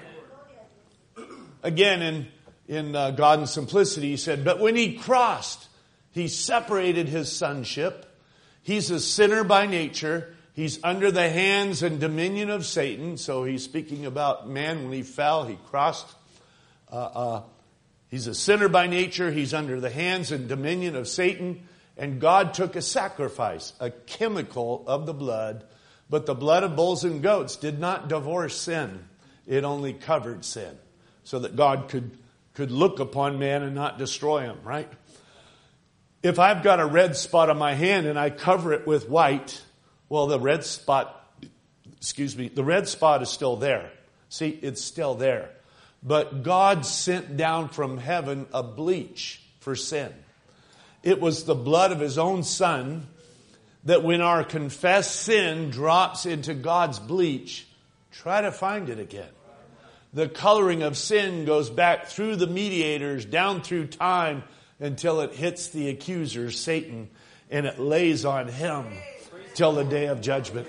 Again, in in uh, God in Simplicity, he said, but when he crossed, he separated his sonship. He's a sinner by nature. He's under the hands and dominion of Satan. So he's speaking about man when he fell, he crossed. Uh, uh, he's a sinner by nature. He's under the hands and dominion of Satan. And God took a sacrifice, a chemical of the blood. But the blood of bulls and goats did not divorce sin. It only covered sin. So that God could, could look upon man and not destroy him, right? If I've got a red spot on my hand and I cover it with white, well, the red spot, excuse me, the red spot is still there. See, it's still there. But God sent down from heaven a bleach for sin. It was the blood of his own son that when our confessed sin drops into God's bleach, try to find it again. The coloring of sin goes back through the mediators, down through time, until it hits the accuser, Satan, and it lays on him till the day of judgment.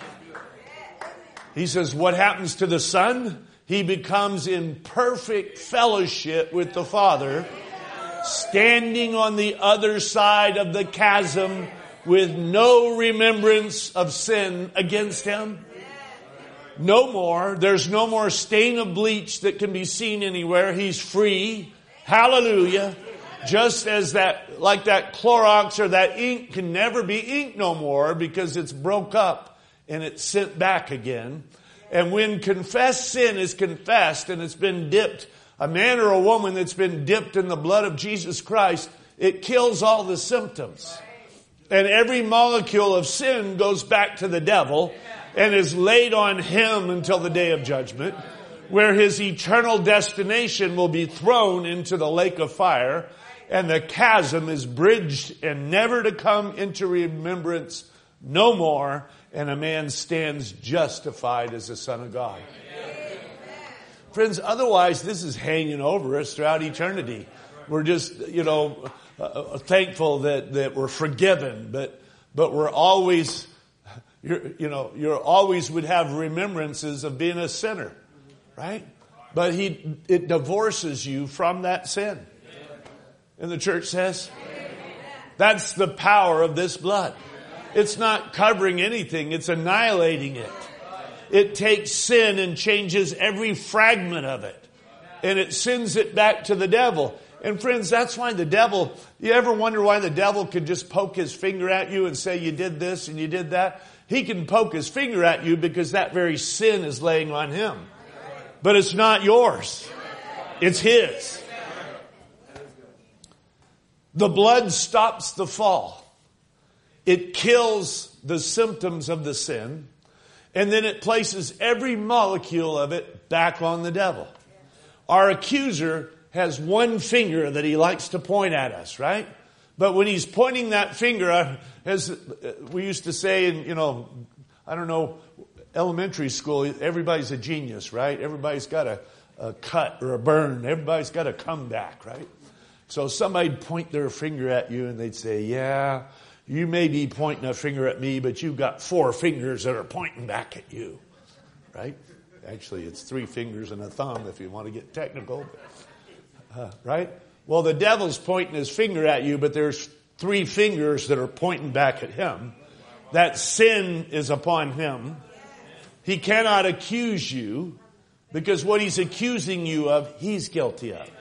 He says, what happens to the Son? He becomes in perfect fellowship with the Father, standing on the other side of the chasm with no remembrance of sin against him. No more. There's no more stain of bleach that can be seen anywhere. He's free. Hallelujah. Just as that, like that Clorox or that ink can never be ink no more because it's broke up and it's sent back again. And when confessed sin is confessed and it's been dipped, a man or a woman that's been dipped in the blood of Jesus Christ, it kills all the symptoms. And every molecule of sin goes back to the devil and is laid on him until the day of judgment, where his eternal destination will be thrown into the lake of fire. And the chasm is bridged and never to come into remembrance no more. And a man stands justified as a son of God. Amen. Friends, otherwise this is hanging over us throughout eternity. We're just, you know, uh, thankful that, that we're forgiven. But, but we're always, you're, you know, you always would have remembrances of being a sinner. Right? But he, it divorces you from that sin. And the church says, that's the power of this blood. It's not covering anything. It's annihilating it. It takes sin and changes every fragment of it. And it sends it back to the devil. And friends, that's why the devil, you ever wonder why the devil could just poke his finger at you and say you did this and you did that? He can poke his finger at you because that very sin is laying on him. But it's not yours. It's his. The blood stops the fall. It kills the symptoms of the sin. And then it places every molecule of it back on the devil. Our accuser has one finger that he likes to point at us, right? But when he's pointing that finger, as we used to say in, you know, I don't know, elementary school, everybody's a genius, right? Everybody's got a, a cut or a burn. Everybody's got a comeback, right? So somebody'd point their finger at you and they'd say, yeah, you may be pointing a finger at me, but you've got four fingers that are pointing back at you, right? Actually, it's three fingers and a thumb if you want to get technical, uh, right? Well, the devil's pointing his finger at you, but there's three fingers that are pointing back at him. That sin is upon him. He cannot accuse you because what he's accusing you of, he's guilty of.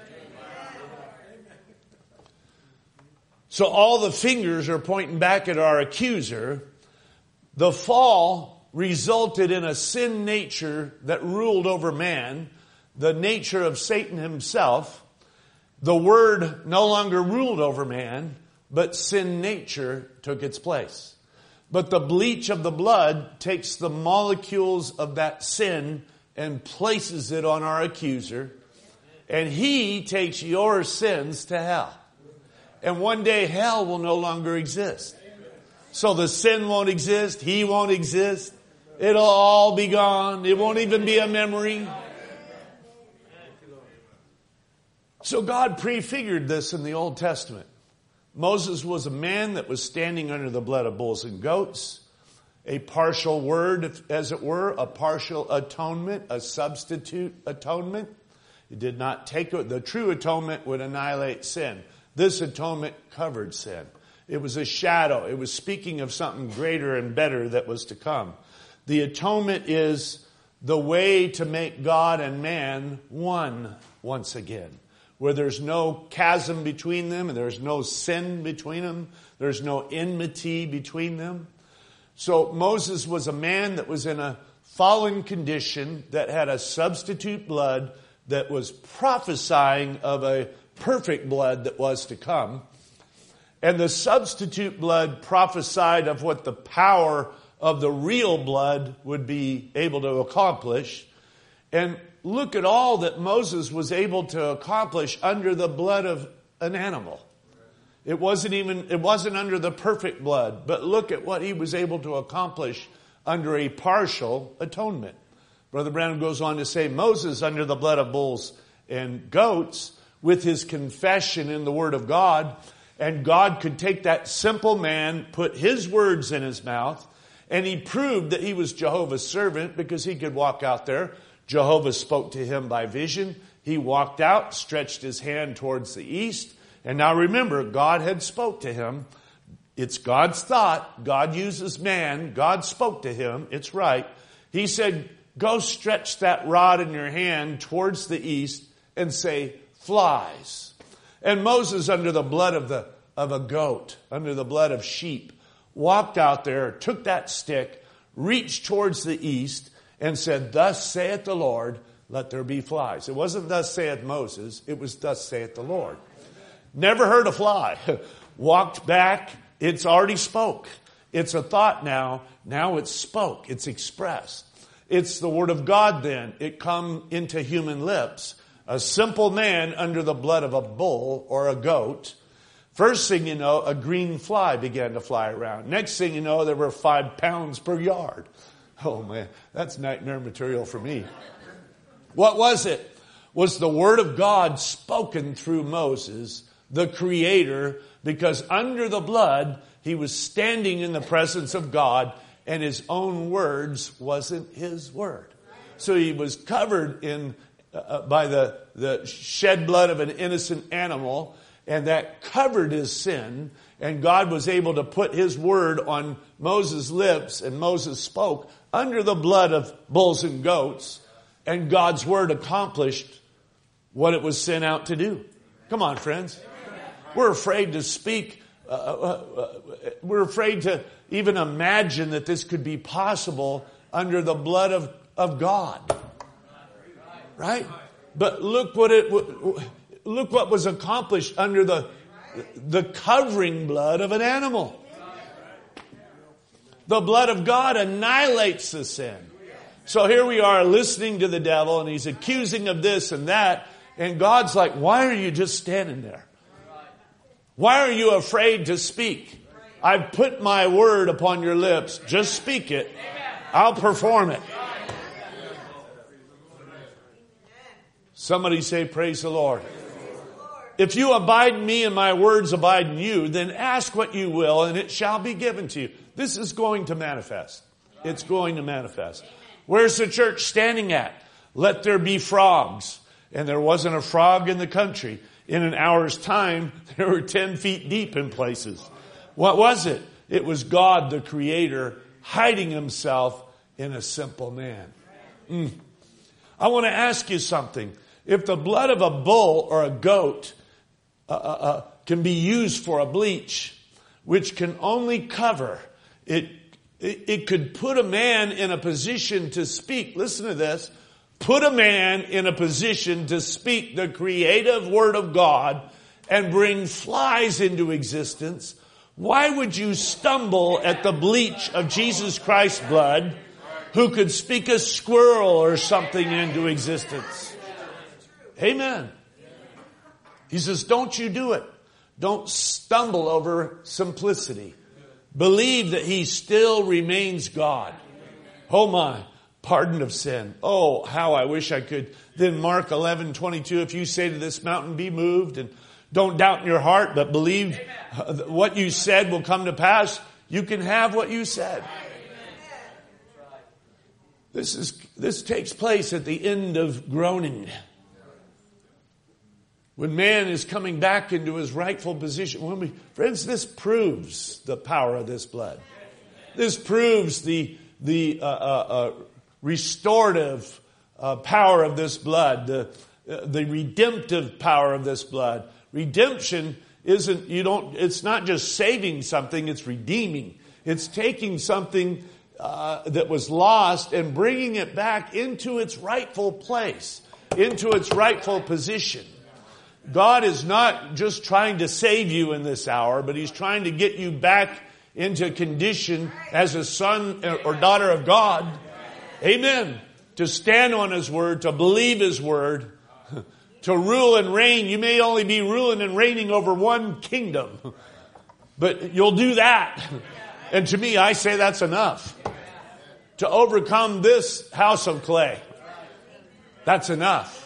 So all the fingers are pointing back at our accuser, The fall resulted in a sin nature that ruled over man, the nature of Satan himself. The Word no longer ruled over man, but sin nature took its place. But the bleach of the blood takes the molecules of that sin and places it on our accuser. And he takes your sins to hell. And one day hell will no longer exist. So the sin won't exist. He won't exist. It'll all be gone. It won't even be a memory. So God prefigured this in the Old Testament. Moses was a man that was standing under the blood of bulls and goats. A partial word, as it were, a partial atonement, a substitute atonement. It did not take it. The true atonement would annihilate sin. This atonement covered sin. It was a shadow. It was speaking of something greater and better that was to come. The atonement is the way to make God and man one once again, where there's no chasm between them and there's no sin between them. There's no enmity between them. So Moses was a man that was in a fallen condition that had a substitute blood that was prophesying of a perfect blood that was to come. And the substitute blood prophesied of what the power of the real blood would be able to accomplish. And look at all that Moses was able to accomplish under the blood of an animal. It wasn't even, it wasn't under the perfect blood, but look at what he was able to accomplish under a partial atonement. Brother Branham goes on to say, Moses under the blood of bulls and goats with his confession in the Word of God, and God could take that simple man, put his words in his mouth, and he proved that he was Jehovah's servant because he could walk out there. Jehovah spoke to him by vision. He walked out, stretched his hand towards the east. And now remember, God had spoke to him. It's God's thought. God uses man. God spoke to him. It's right. He said, go stretch that rod in your hand towards the east and say, flies. And Moses, under the blood of the of a goat, under the blood of sheep, walked out there, took that stick, reached towards the east, and said, thus saith the Lord, let there be flies. It wasn't thus saith Moses, it was thus saith the Lord. Never heard a fly. Walked back, it's already spoke. It's a thought now, now it's spoke, it's expressed. It's the Word of God then. It come into human lips. A simple man under the blood of a bull or a goat. First thing you know, a green fly began to fly around. Next thing you know, there were five pounds per yard. Oh man, that's nightmare material for me. What was it? Was the Word of God spoken through Moses, the Creator, because under the blood, he was standing in the presence of God, and his own words wasn't his word. So he was covered in uh, by the, the shed blood of an innocent animal, and that covered his sin, and God was able to put his word on Moses' lips, and Moses spoke under the blood of bulls and goats, and God's word accomplished what it was sent out to do. Come on, friends. We're afraid to speak. Uh, uh, uh, we're afraid to even imagine that this could be possible under the blood of, of God. Right? But look what it, look what was accomplished under the, the covering blood of an animal. The blood of God annihilates the sin. So here we are listening to the devil, and he's accusing of this and that. And God's like, why are you just standing there? Why are you afraid to speak? I've put my word upon your lips. Just speak it. I'll perform it. Somebody say, praise the Lord. If you abide in me and my words abide in you, then ask what you will and it shall be given to you. This is going to manifest. It's going to manifest. Where's the church standing at? Let there be frogs. And there wasn't a frog in the country. In an hour's time, there were ten feet deep in places. What was it? It was God, the Creator, hiding himself in a simple man. Mm. I want to ask you something. If the blood of a bull or a goat uh, uh, can be used for a bleach, which can only cover, it It, it could put a man in a position to speak. Listen to this. Put a man in a position to speak the creative word of God and bring flies into existence. Why would you stumble at the bleach of Jesus Christ's blood, who could speak a squirrel or something into existence? Amen. He says, don't you do it. Don't stumble over simplicity. Believe that he still remains God. Oh my. Pardon of sin. Oh, how I wish I could. Then Mark eleven twenty-two, if you say to this mountain, be moved, and don't doubt in your heart, but believe what you said will come to pass, you can have what you said. This is, this takes place at the end of groaning. When man is coming back into his rightful position. When we, friends, this proves the power of this blood. This proves the, the, uh, uh, uh, restorative uh, power of this blood, the uh, the redemptive power of this blood. Redemption isn't, you don't, it's not just saving something, it's redeeming. It's taking something uh, that was lost and bringing it back into its rightful place, into its rightful position. God is not just trying to save you in this hour, but he's trying to get you back into condition as a son or daughter of God. Amen. To stand on his word, to believe his word, to rule and reign. You may only be ruling and reigning over one kingdom, but you'll do that. And to me, I say that's enough. To overcome this house of clay. That's enough.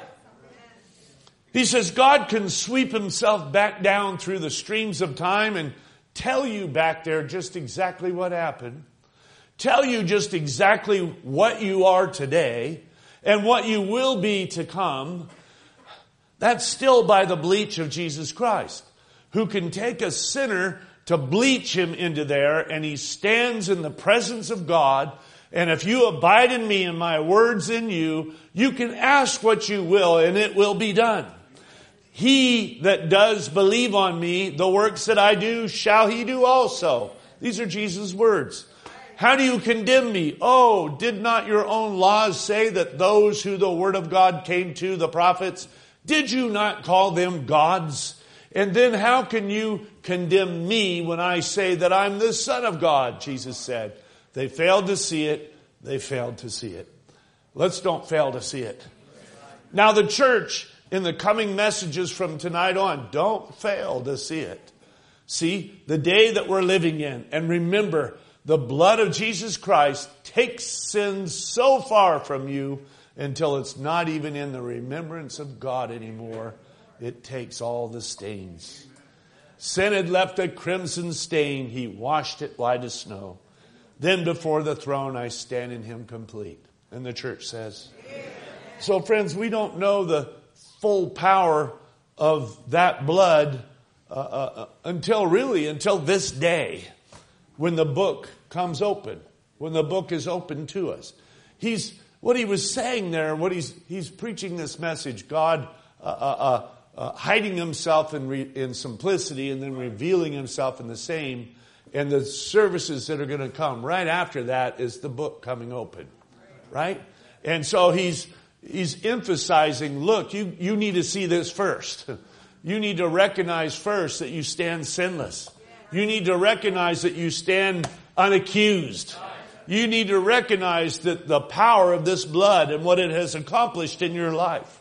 He says God can sweep himself back down through the streams of time and tell you back there just exactly what happened. Tell you just exactly what you are today and what you will be to come. That's still by the bleach of Jesus Christ, who can take a sinner to bleach him into there, and he stands in the presence of God. And if you abide in me and my words in you, you can ask what you will and it will be done. He that does believe on me, the works that I do, shall he do also. These are Jesus' words. How do you condemn me? Oh, did not your own laws say that those who the word of God came to, the prophets, did you not call them gods? And then how can you condemn me when I say that I'm the Son of God? Jesus said. They failed to see it. They failed to see it. Let's don't fail to see it. Now the church, in the coming messages from tonight on, don't fail to see it. See, the day that we're living in, and remember, the blood of Jesus Christ takes sin so far from you until it's not even in the remembrance of God anymore. It takes all the stains. Sin had left a crimson stain. He washed it white as snow. Then before the throne I stand in him complete. And the church says. Amen. So friends, we don't know the full power of that blood uh, uh, until really, until this day. When the book comes open, when the book is open to us. He's, what he was saying there, what he's, he's preaching this message, God uh, uh, uh, hiding himself in, re, in simplicity and then revealing himself in the same. And the services that are going to come right after that is the book coming open. Right? And so he's, he's emphasizing, look, you, you need to see this first. You need to recognize first that you stand sinless. You need to recognize that you stand unaccused. You need to recognize that the power of this blood and what it has accomplished in your life.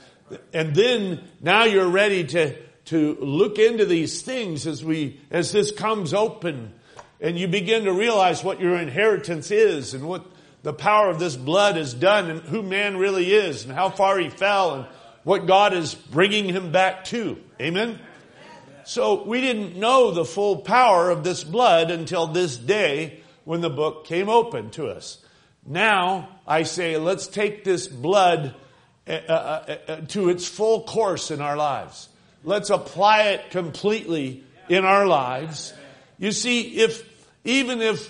And then now you're ready to, to look into these things as we, as this comes open and you begin to realize what your inheritance is and what the power of this blood has done and who man really is and how far he fell and what God is bringing him back to. Amen. So we didn't know the full power of this blood until this day when the book came open to us. Now I say, let's take this blood uh, uh, uh, to its full course in our lives. Let's apply it completely in our lives. You see, if even if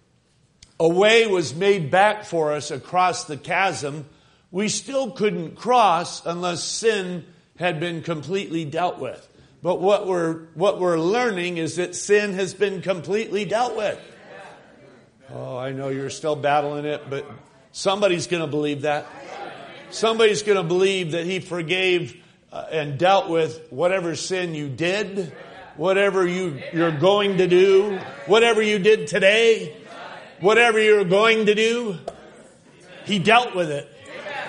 a way was made back for us across the chasm, we still couldn't cross unless sin had been completely dealt with. But what we're, what we're learning is that sin has been completely dealt with. Oh, I know you're still battling it, but somebody's going to believe that. Somebody's going to believe that He forgave uh, and dealt with whatever sin you did, whatever you, you're going to do, whatever you did today, whatever you're going to do. He dealt with it.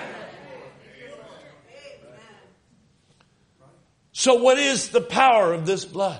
So what is the power of this blood?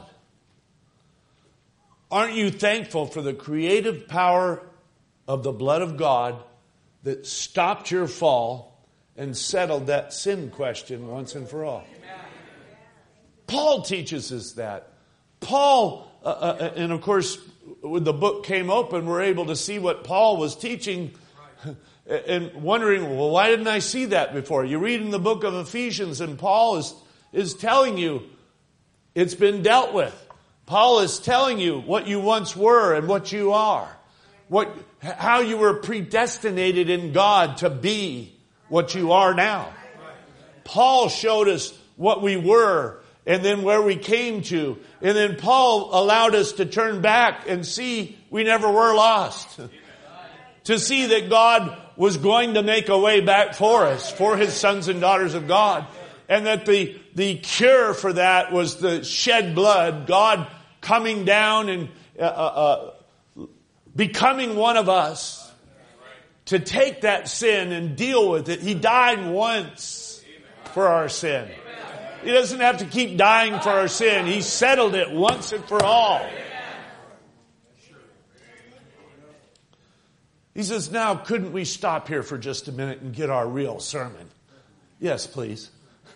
Aren't you thankful for the creative power of the blood of God that stopped your fall and settled that sin question once and for all? Paul teaches us that. Paul, uh, uh, and of course, when the book came open, we're able to see what Paul was teaching and wondering, well, why didn't I see that before? You read in the book of Ephesians, and Paul is, is telling you it's been dealt with. Paul is telling you what you once were and what you are. What, how you were predestinated in God to be what you are now. Paul showed us what we were and then where we came to. And then Paul allowed us to turn back and see we never were lost. To see that God was going to make a way back for us, for His sons and daughters of God. And that the, the cure for that was the shed blood, God coming down and uh, uh, becoming one of us to take that sin and deal with it. He died once for our sin. He doesn't have to keep dying for our sin. He settled it once and for all. He says, now couldn't we stop here for just a minute and get our real sermon? Yes, please.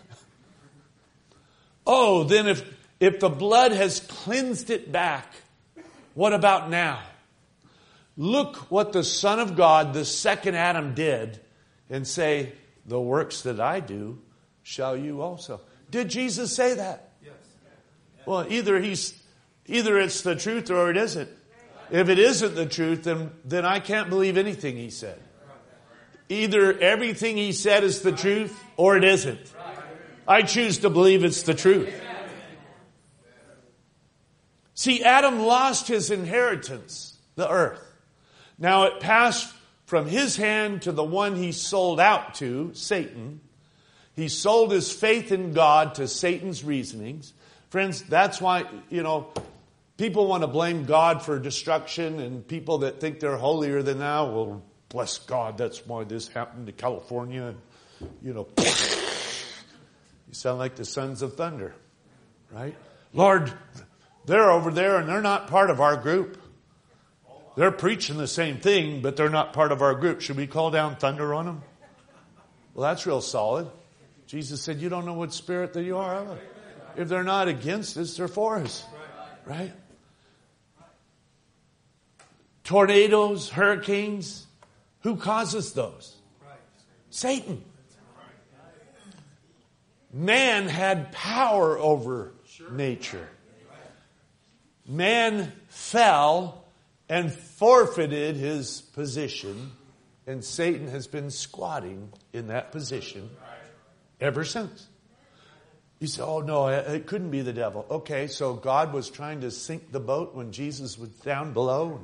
Oh, then if, if the blood has cleansed it back, what about now? Look what the Son of God, the second Adam, did and say, the works that I do shall you also. Did Jesus say that? Yes. Well, either he's, either it's the truth or it isn't. If it isn't the truth, then, then I can't believe anything He said. Either everything He said is the truth or it isn't. I choose to believe it's the truth. See, Adam lost his inheritance, the earth. Now it passed from his hand to the one he sold out to, Satan. He sold his faith in God to Satan's reasonings. Friends, that's why, you know, people want to blame God for destruction, and people that think they're holier than thou, well, bless God, that's why this happened to California. And, you know, you sound like the sons of thunder, right? Lord, they're over there and they're not part of our group. They're preaching the same thing, but they're not part of our group. Should we call down thunder on them? Well, that's real solid. Jesus said, you don't know what spirit that you are. If they're not against us, they're for us. Right? Tornadoes, hurricanes. Who causes those? Satan. Man had power over nature. Man fell and forfeited his position, and Satan has been squatting in that position ever since. You say, oh no, it couldn't be the devil. Okay, so God was trying to sink the boat when Jesus was down below.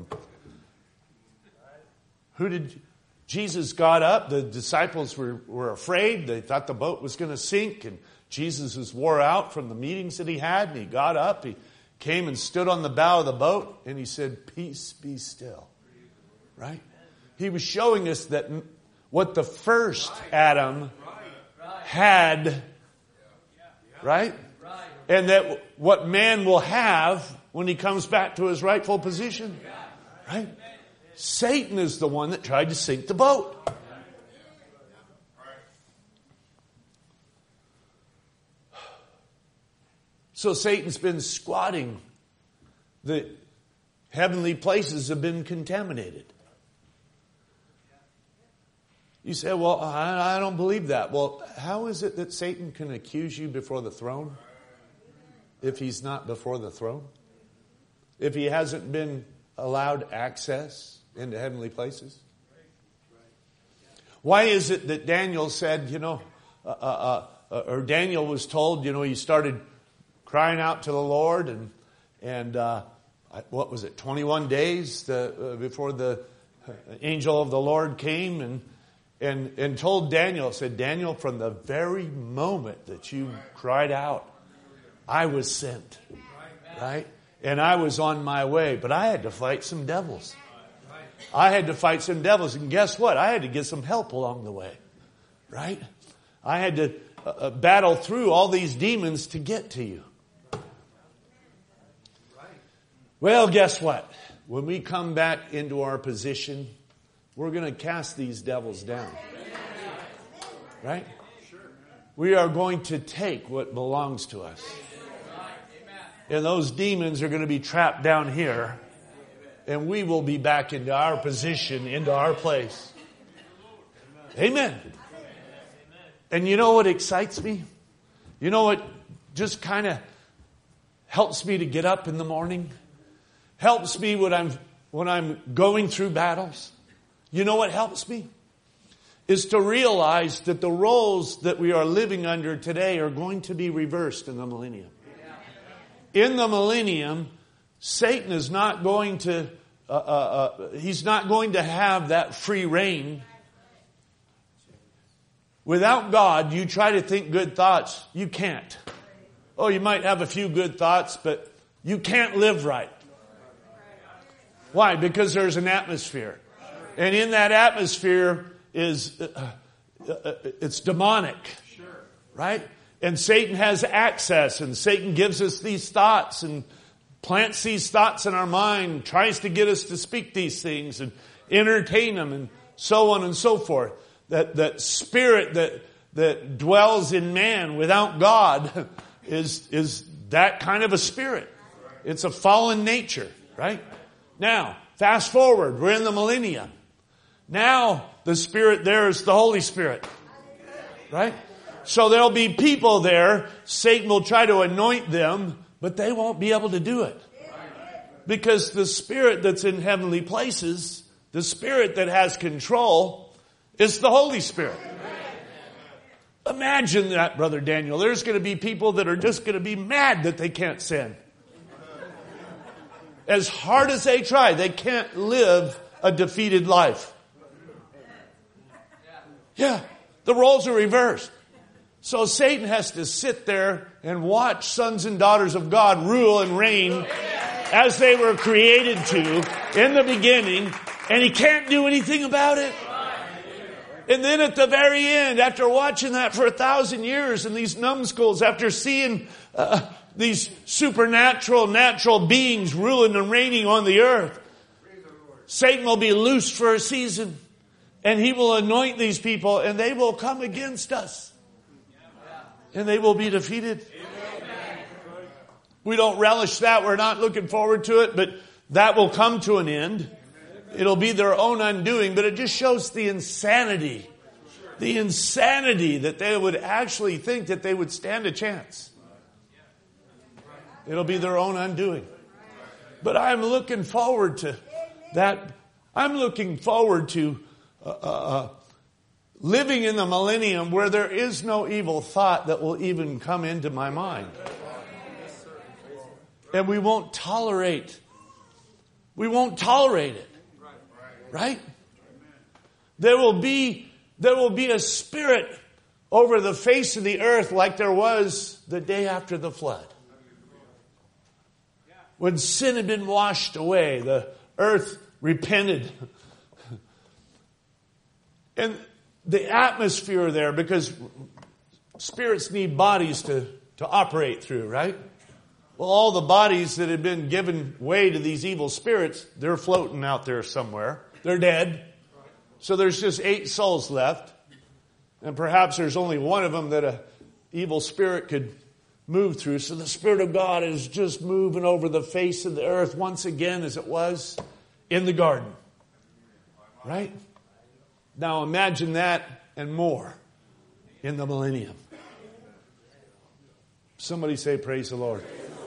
Who did, Jesus got up, the disciples were, were afraid, they thought the boat was going to sink, and Jesus was wore out from the meetings that he had, and he got up, he came and stood on the bow of the boat, and he said, peace be still. Right? He was showing us that what the first Adam had, right? And that what man will have when he comes back to his rightful position, right? Satan is the one that tried to sink the boat. So Satan's been squatting. The heavenly places have been contaminated. You say, well, I, I don't believe that. Well, how is it that Satan can accuse you before the throne if he's not before the throne? If he hasn't been allowed access into heavenly places? Why is it that Daniel said, you know, uh, uh, uh, or Daniel was told, you know, he started crying out to the Lord, and and uh, what was it, twenty-one days the, uh, before the An angel of the Lord came and and and told Daniel, said, Daniel, from the very moment that you cried out, I was sent. Right? And I was on my way. But I had to fight some devils. I had to fight some devils. And guess what? I had to get some help along the way. Right? I had to uh, battle through all these demons to get to you. Well, guess what? When we come back into our position, we're going to cast these devils down. Right? We are going to take what belongs to us. And those demons are going to be trapped down here. And we will be back into our position, into our place. Amen. And you know what excites me? You know what just kind of helps me to get up in the morning? Helps me when I'm when I'm going through battles. You know what helps me? Is to realize that the roles that we are living under today are going to be reversed in the millennium. In the millennium, Satan is not going to, uh, uh, uh, he's not going to have that free reign. Without God, you try to think good thoughts, you can't. Oh, you might have a few good thoughts, but you can't live right. Why? Because there's an atmosphere. And in that atmosphere is, uh, uh, it's demonic. Right? And Satan has access, and Satan gives us these thoughts and plants these thoughts in our mind, tries to get us to speak these things and entertain them and so on and so forth. That, that spirit that, that dwells in man without God is, is that kind of a spirit. It's a fallen nature, right? Now, fast forward, we're in the millennium. Now, the spirit there is the Holy Spirit, right? So there'll be people there. Satan will try to anoint them, but they won't be able to do it. Because the spirit that's in heavenly places, the spirit that has control, is the Holy Spirit. Imagine that, Brother Daniel. There's going to be people that are just going to be mad that they can't sin. As hard as they try, they can't live a defeated life. Yeah, the roles are reversed. So Satan has to sit there and watch sons and daughters of God rule and reign as they were created to in the beginning, and he can't do anything about it. And then at the very end, after watching that for a thousand years in these numbskulls, after seeing uh, these supernatural, natural beings ruling and reigning on the earth, Satan will be loosed for a season, and he will anoint these people, and they will come against us. And they will be defeated. We don't relish that. We're not looking forward to it, but that will come to an end. It'll be their own undoing, but it just shows the insanity. The insanity that they would actually think that they would stand a chance. It'll be their own undoing. But I'm looking forward to that. I'm looking forward to uh, uh, living in the millennium where there is no evil thought that will even come into my mind. And we won't tolerate. We won't tolerate it. Right? There will be, there will be a spirit over the face of the earth like there was the day after the flood. When sin had been washed away, the earth repented. And the atmosphere there, because spirits need bodies to, to operate through, right? Well, all the bodies that had been given way to these evil spirits, they're floating out there somewhere. They're dead. So there's just eight souls left. And perhaps there's only one of them that an evil spirit could move through. So the Spirit of God is just moving over the face of the earth once again as it was in the garden. Right? Now imagine that and more in the millennium. Somebody say, praise the Lord.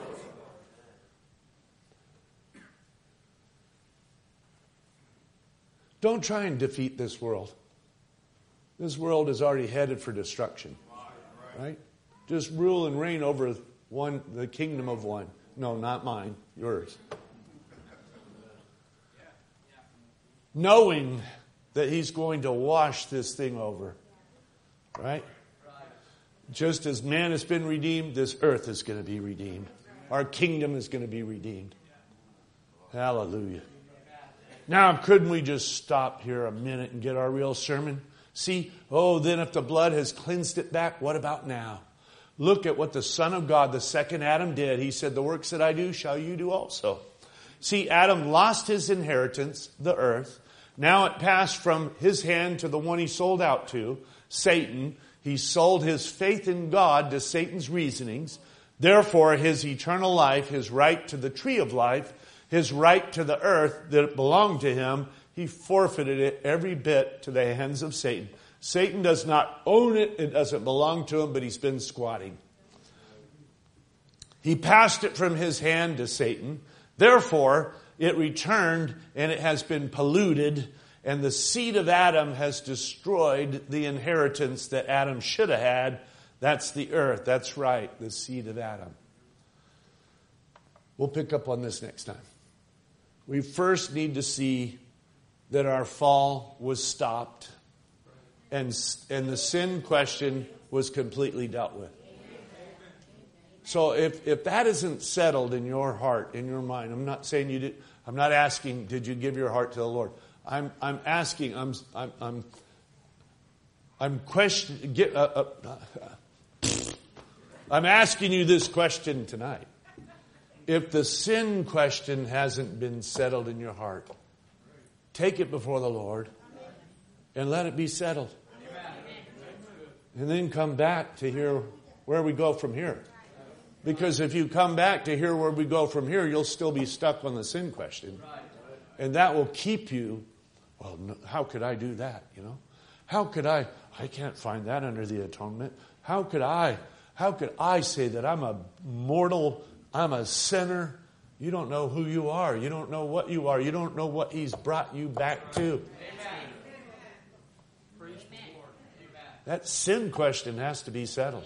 Don't try and defeat this world. This world is already headed for destruction. Right? Just rule and reign over one, the kingdom of one. No, not mine, yours. knowing that he's going to wash this thing over. Right? Just as man has been redeemed, this earth is going to be redeemed. Our kingdom is going to be redeemed. Hallelujah. Now, couldn't we just stop here a minute and get our real sermon? See, oh, then if the blood has cleansed it back, what about now? Look at what the Son of God, the second Adam, did. He said, the works that I do shall you do also. See, Adam lost his inheritance, the earth. Now it passed from his hand to the one he sold out to, Satan. He sold his faith in God to Satan's reasonings. Therefore, his eternal life, his right to the tree of life, his right to the earth that belonged to him, he forfeited it every bit to the hands of Satan. Satan does not own it. It doesn't belong to him, but he's been squatting. He passed it from his hand to Satan. Therefore, it returned and it has been polluted, and the seed of Adam has destroyed the inheritance that Adam should have had. That's the earth. That's right, the seed of Adam. We'll pick up on this next time. We first need to see that our fall was stopped and, and the sin question was completely dealt with. So if, if that isn't settled in your heart, in your mind, I'm not saying you did, I'm not asking, did you give your heart to the Lord? I'm, I'm asking, I'm, I'm, I'm, I'm question, get, uh, uh, I'm asking you this question tonight. If the sin question hasn't been settled in your heart, take it before the Lord and let it be settled. And then come back to hear where we go from here. Because if you come back to hear where we go from here, you'll still be stuck on the sin question. And that will keep you, well, no, how could I do that, you know? How could I, I can't find that under the atonement. How could I, how could I say that I'm a mortal, I'm a sinner? You don't know who you are. You don't know what you are. You don't know what He's brought you back to. Amen. That sin question has to be settled.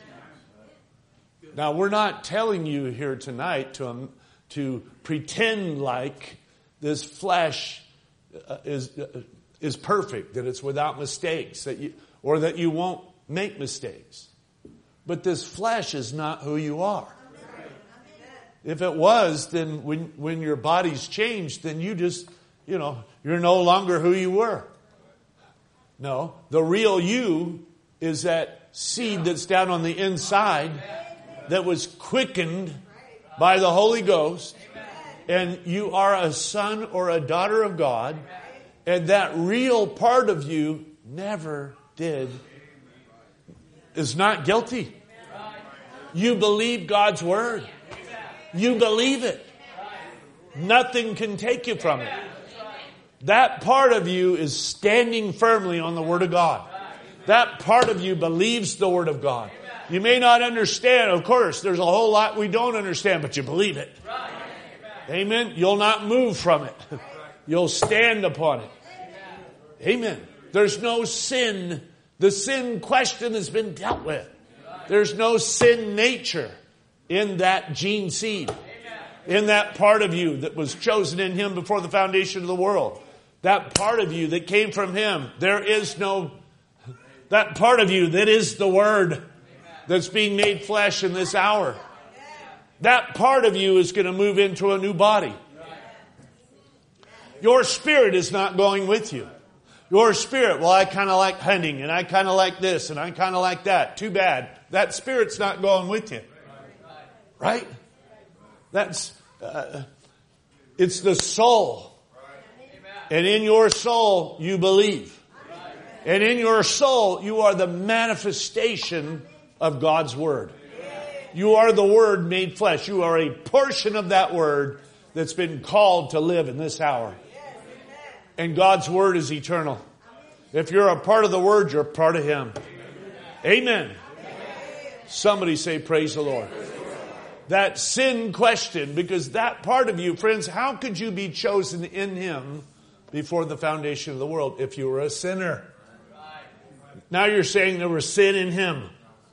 Now, we're not telling you here tonight to, um, to pretend like this flesh uh, is uh, is perfect, that it's without mistakes, that you, or that you won't make mistakes. But this flesh is not who you are. If it was, then when, when your body's changed, then you just, you know, you're no longer who you were. No, the real you is that seed that's down on the inside that was quickened by the Holy Ghost. And you are a son or a daughter of God. And that real part of you never did, is not guilty. You believe God's word. You believe it. Nothing can take you from it. That part of you is standing firmly on the Word of God. That part of you believes the Word of God. You may not understand, of course, there's a whole lot we don't understand, but you believe it. Amen. You'll not move from it. You'll stand upon it. Amen. There's no sin. The sin question has been dealt with. There's no sin nature in that gene seed. In that part of you that was chosen in Him before the foundation of the world. That part of you that came from Him. There is no, that part of you that is the Word that's being made flesh in this hour. That part of you is going to move into a new body. Your spirit is not going with you. Your spirit, well, I kind of like hunting and I kind of like this and I kind of like that. Too bad. That spirit's not going with you. Right? That's, uh, it's the soul. And in your soul, you believe. And in your soul, you are the manifestation of God's Word. You are the Word made flesh. You are a portion of that Word that's been called to live in this hour. And God's Word is eternal. If you're a part of the Word, you're a part of Him. Amen. Somebody say, praise the Lord. That sin question, because that part of you, friends, how could you be chosen in Him before the foundation of the world if you were a sinner? Now you're saying there was sin in Him.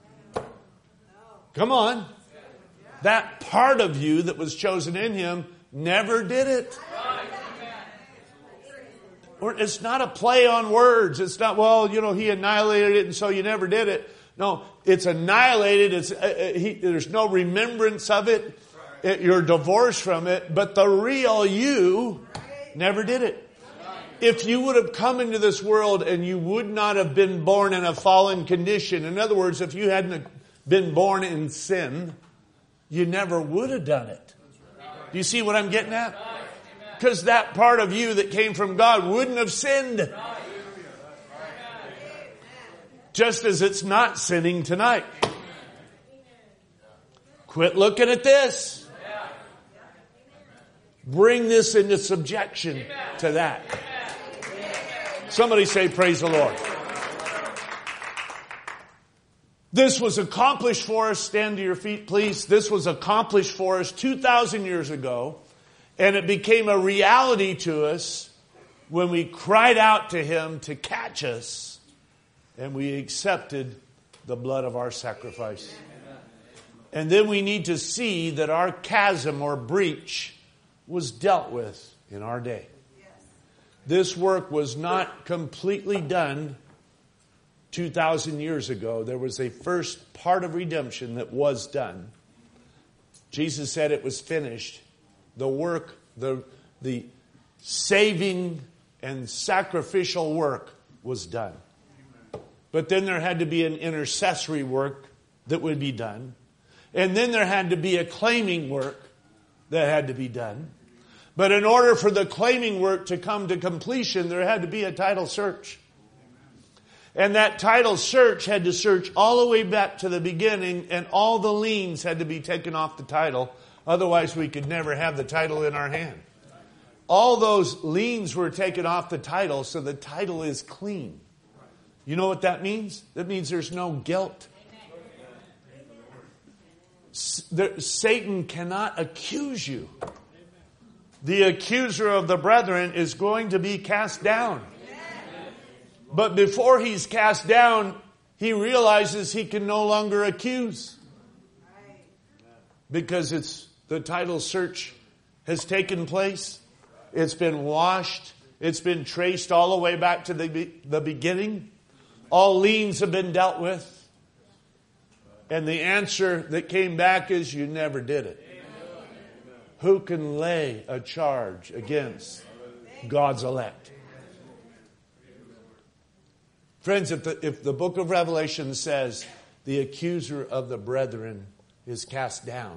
Come on. That part of you that was chosen in Him never did it. Or it's not a play on words. It's not, well, you know, he annihilated it and so you never did it. No, it's annihilated. It's uh, he, there's no remembrance of it. it. You're divorced from it. But the real you never did it. If you would have come into this world and you would not have been born in a fallen condition, in other words, if you hadn't been born in sin, you never would have done it. Do you see what I'm getting at? Because that part of you that came from God wouldn't have sinned. Just as it's not sinning tonight. Quit looking at this. Bring this into subjection to that. Somebody say, praise the Lord. This was accomplished for us. Stand to your feet, please. This was accomplished for us two thousand years ago. And it became a reality to us when we cried out to Him to catch us. And we accepted the blood of our sacrifice. And then we need to see that our chasm or breach was dealt with in our day. This work was not completely done two thousand years ago. There was a first part of redemption that was done. Jesus said it was finished. The work, the, the saving and sacrificial work was done. But then there had to be an intercessory work that would be done. And then there had to be a claiming work that had to be done. But in order for the claiming work to come to completion, there had to be a title search. And that title search had to search all the way back to the beginning, and all the liens had to be taken off the title. Otherwise, we could never have the title in our hand. All those liens were taken off the title, so the title is clean. You know what that means? That means there's no guilt. Satan cannot accuse you. The accuser of the brethren is going to be cast down. But before he's cast down, he realizes he can no longer accuse. Because it's the title search has taken place. It's been washed. It's been traced all the way back to the, the beginning. All liens have been dealt with. And the answer that came back is you never did it. Who can lay a charge against God's elect? Friends, if the, if the book of Revelation says the accuser of the brethren is cast down,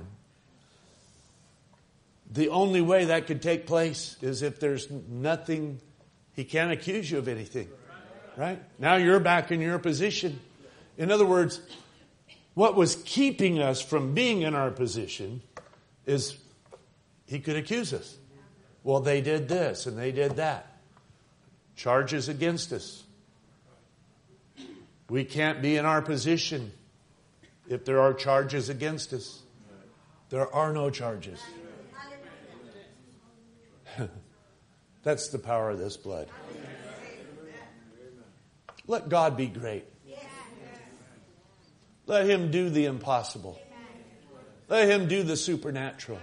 the only way that could take place is if there's nothing, he can't accuse you of anything. Right? Now you're back in your position. In other words, what was keeping us from being in our position is he could accuse us. Well, they did this and they did that. Charges against us. We can't be in our position if there are charges against us. There are no charges. That's the power of this blood. Let God be great. Let Him do the impossible. Let Him do the supernatural.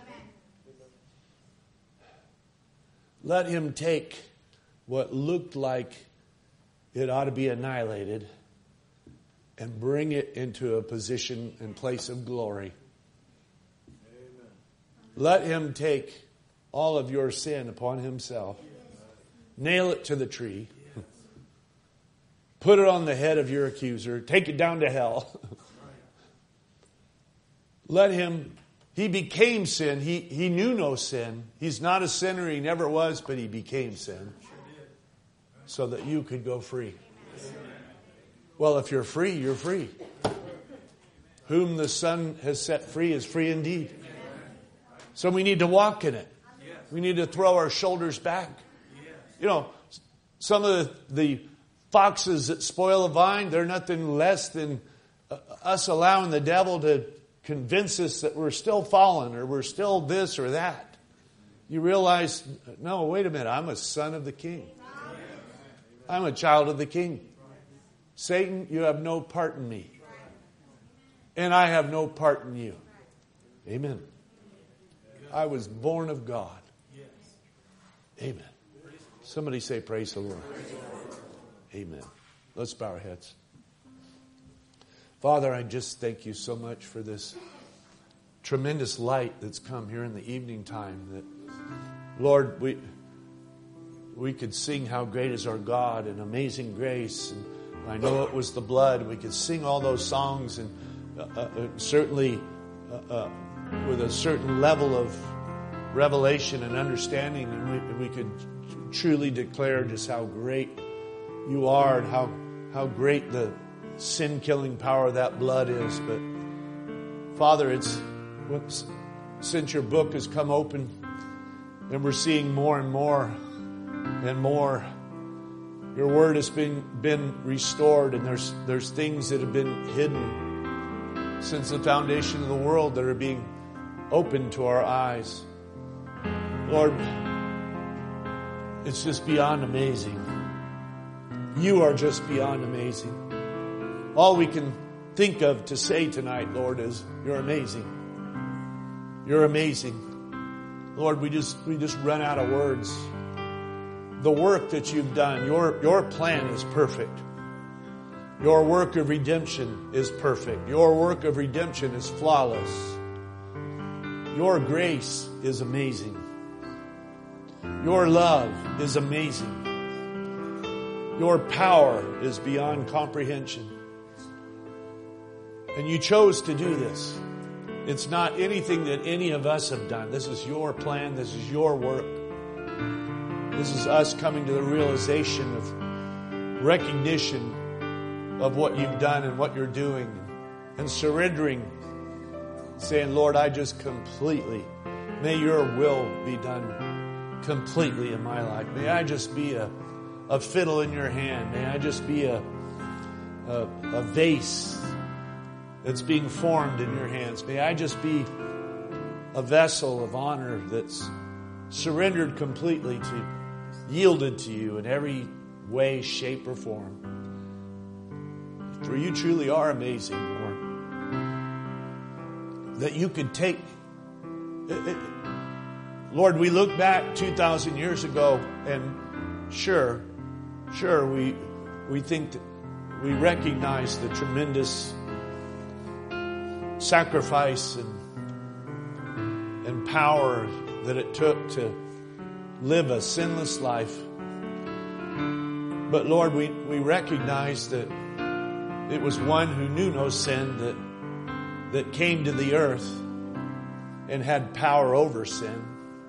Let Him take what looked like it ought to be annihilated and bring it into a position and place of glory. Amen. Let Him take all of your sin upon Himself. Nail it to the tree. Put it on the head of your accuser. Take it down to hell. Let Him, He became sin. He, he knew no sin. He's not a sinner. He never was, but He became sin. So that you could go free. Well, if you're free, you're free. Whom the Son has set free is free indeed. So we need to walk in it. We need to throw our shoulders back. You know, some of the, the foxes that spoil a vine, they're nothing less than uh, us allowing the devil to convince us that we're still fallen or we're still this or that. You realize, no, wait a minute, I'm a son of the King. I'm a child of the King. Satan, you have no part in me. And I have no part in you. Amen. I was born of God. Amen. Somebody say praise the Lord. Amen. Let's bow our heads. Father, I just thank you so much for this tremendous light that's come here in the evening time. That, Lord, we we could sing how great is our God and amazing grace. And I know it was the blood. We could sing all those songs, and uh, uh, certainly uh, uh, with a certain level of revelation and understanding, and we, we could truly declare just how great you are and how how great the sin-killing power of that blood is. But Father, it's since your book has come open and we're seeing more and more and more, your word has been been restored, and there's there's things that have been hidden since the foundation of the world that are being opened to our eyes. Lord, it's just beyond amazing. You are just beyond amazing. All we can think of to say tonight, Lord, is you're amazing. You're amazing. Lord, we just we just run out of words. The work that you've done, your your plan is perfect. Your work of redemption is perfect. Your work of redemption is flawless. Your grace is amazing. Your love is amazing. Your power is beyond comprehension. And you chose to do this. It's not anything that any of us have done. This is your plan. This is your work. This is us coming to the realization of recognition of what you've done and what you're doing, and surrendering, saying, Lord, I just completely, may your will be done completely in my life. May I just be a, a fiddle in your hand. May I just be a, a, a vase that's being formed in your hands. May I just be a vessel of honor that's surrendered completely to, yielded to you in every way, shape, or form. For you truly are amazing, Lord. That you could take... It, it, Lord, we look back two thousand years ago, and sure, sure, we we think that we recognize the tremendous sacrifice and and power that it took to live a sinless life. But Lord, we, we recognize that it was one who knew no sin that that came to the earth and had power over sin.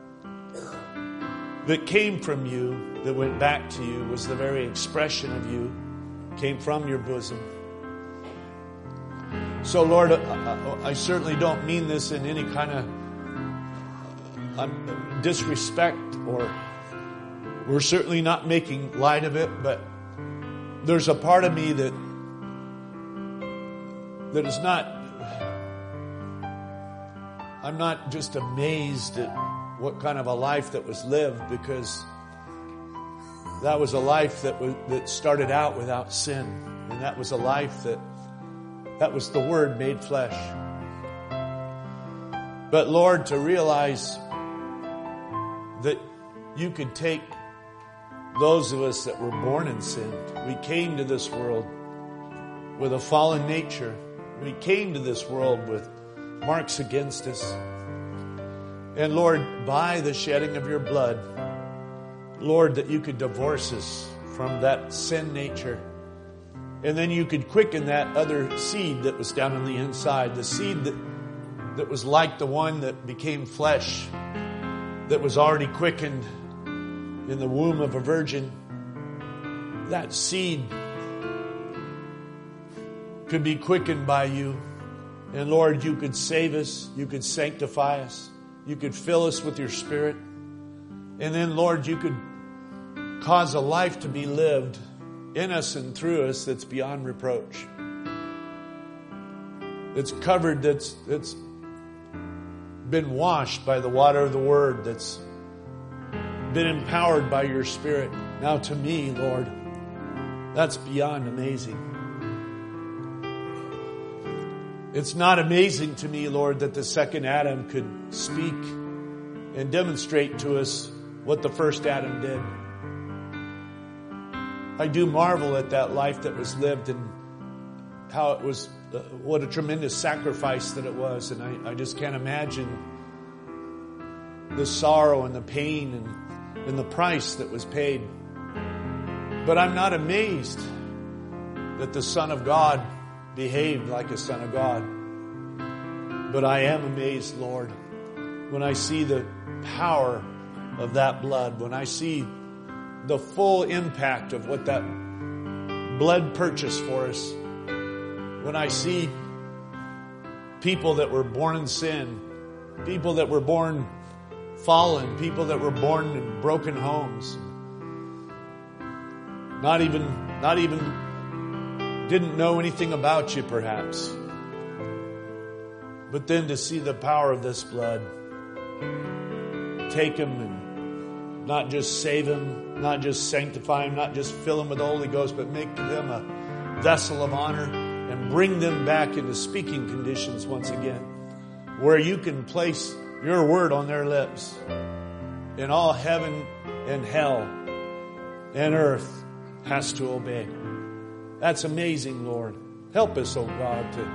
That came from you, that went back to you, was the very expression of you, came from your bosom. So, Lord, I, I certainly don't mean this in any kind of uh, disrespect, or we're certainly not making light of it, but there's a part of me that that is not, I'm not just amazed at what kind of a life that was lived, because that was a life that was, that started out without sin, and that was a life that that was the Word made flesh. But Lord, to realize that you could take those of us that were born in sin, we came to this world with a fallen nature. We came to this world with marks against us. And Lord, by the shedding of your blood, Lord, that you could divorce us from that sin nature. And then you could quicken that other seed that was down on the inside, the seed that, that was like the one that became flesh, that was already quickened in the womb of a virgin. That seed could be quickened by you. And Lord, you could save us. You could sanctify us. You could fill us with your Spirit. And then, Lord, you could cause a life to be lived in us and through us that's beyond reproach. That's covered, that's, that's been washed by the water of the Word, that's been empowered by your Spirit. Now to me, Lord, that's beyond amazing. It's not amazing to me, Lord, that the second Adam could speak and demonstrate to us what the first Adam did. I do marvel at that life that was lived and how it was, uh, what a tremendous sacrifice that it was. And I, I just can't imagine the sorrow and the pain and, and the price that was paid. But I'm not amazed that the Son of God behaved like a Son of God. But I am amazed, Lord, when I see the power of that blood, when I see the full impact of what that blood purchased for us, when I see people that were born in sin, people that were born fallen, people that were born in broken homes, not even, not even didn't know anything about you perhaps, but then to see the power of this blood take them and not just save them, not just sanctify them, not just fill them with the Holy Ghost, but make them a vessel of honor and bring them back into speaking conditions once again, where you can place your word on their lips, and all heaven and hell and earth has to obey. That's amazing, Lord. Help us, oh God, to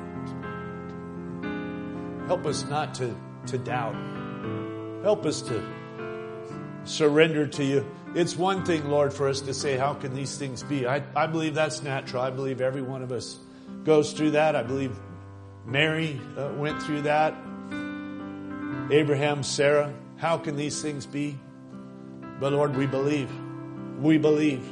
help us not to, to doubt. Help us to surrender to you. It's one thing, Lord, for us to say, how can these things be? I, I believe that's natural. I believe every one of us goes through that. I believe Mary uh, went through that. Abraham, Sarah, how can these things be? But Lord, we believe. We believe.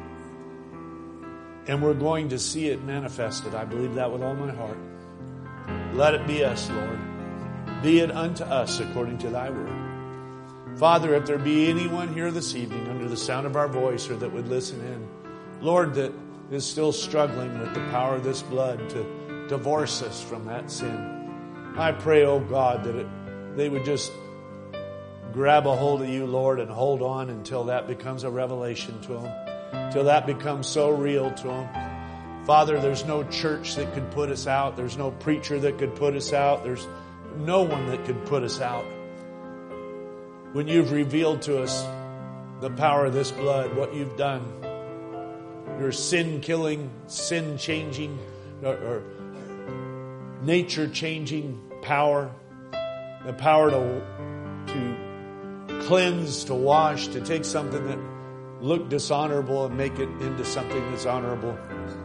And we're going to see it manifested. I believe that with all my heart. Let it be us, Lord. Be it unto us according to thy word. Father, if there be anyone here this evening under the sound of our voice or that would listen in, Lord, that is still struggling with the power of this blood to divorce us from that sin, I pray, oh God, that it, they would just grab a hold of you, Lord, and hold on until that becomes a revelation to them, till that becomes so real to them. Father, there's no church that could put us out. There's no preacher that could put us out. There's no one that could put us out. When you've revealed to us the power of this blood, what you've done, your sin-killing, sin-changing, or, or nature-changing power, the power to, to cleanse, to wash, to take something that looked dishonorable and make it into something that's honorable.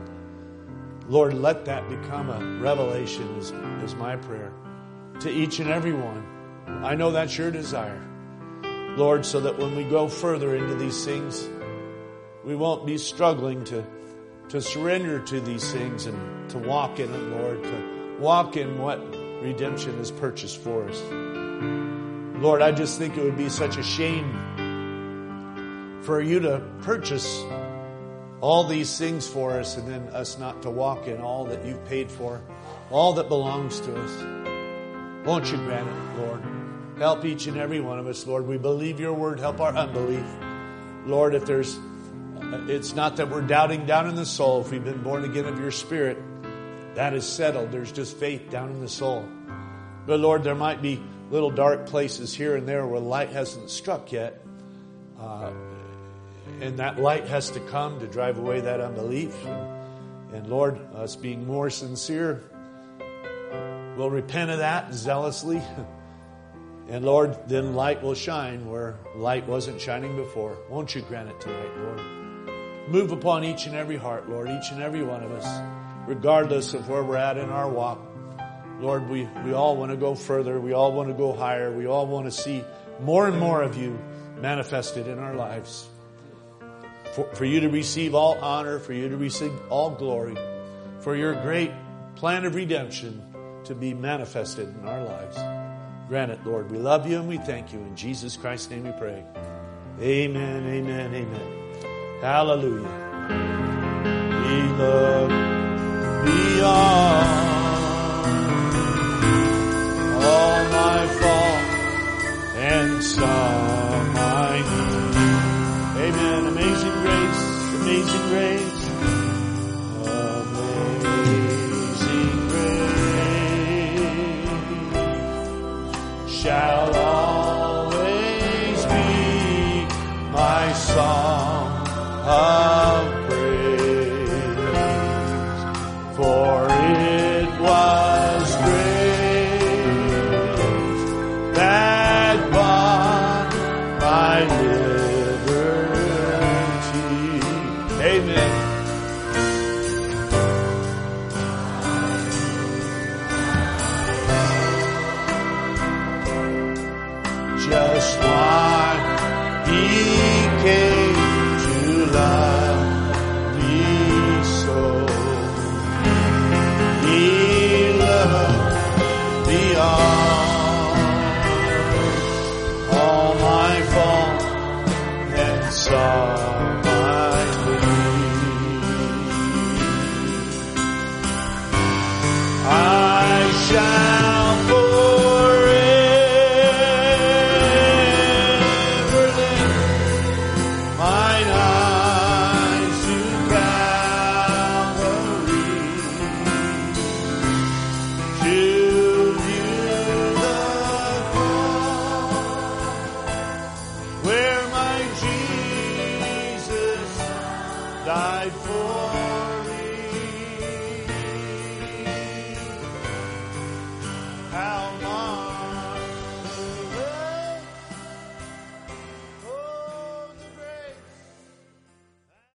Lord, let that become a revelation is, is my prayer to each and every one. I know that's your desire, Lord, so that when we go further into these things, we won't be struggling to, to surrender to these things and to walk in it, Lord, to walk in what redemption has purchased for us. Lord, I just think it would be such a shame for you to purchase all these things for us and then us not to walk in all that you've paid for, all that belongs to us. Won't you grant it, Lord? Help each and every one of us, Lord. We believe your word. Help our unbelief. Lord, if there's, it's not that we're doubting down in the soul. If we've been born again of your Spirit, that is settled. There's just faith down in the soul. But Lord, there might be little dark places here and there where light hasn't struck yet. Uh, and that light has to come to drive away that unbelief. And, and Lord, us being more sincere, we'll repent of that zealously. And Lord, then light will shine where light wasn't shining before. Won't you grant it tonight, Lord? Move upon each and every heart, Lord, each and every one of us, regardless of where we're at in our walk. Lord, we, we all want to go further. We all want to go higher. We all want to see more and more of you manifested in our lives. For, for you to receive all honor, for you to receive all glory, for your great plan of redemption to be manifested in our lives. Grant it, Lord. We love you and we thank you. In Jesus Christ's name we pray. Amen, amen, amen. Hallelujah. We look beyond all my fault and some I need. Amen. Amazing grace, amazing grace, amazing grace shall always be my song of just one. He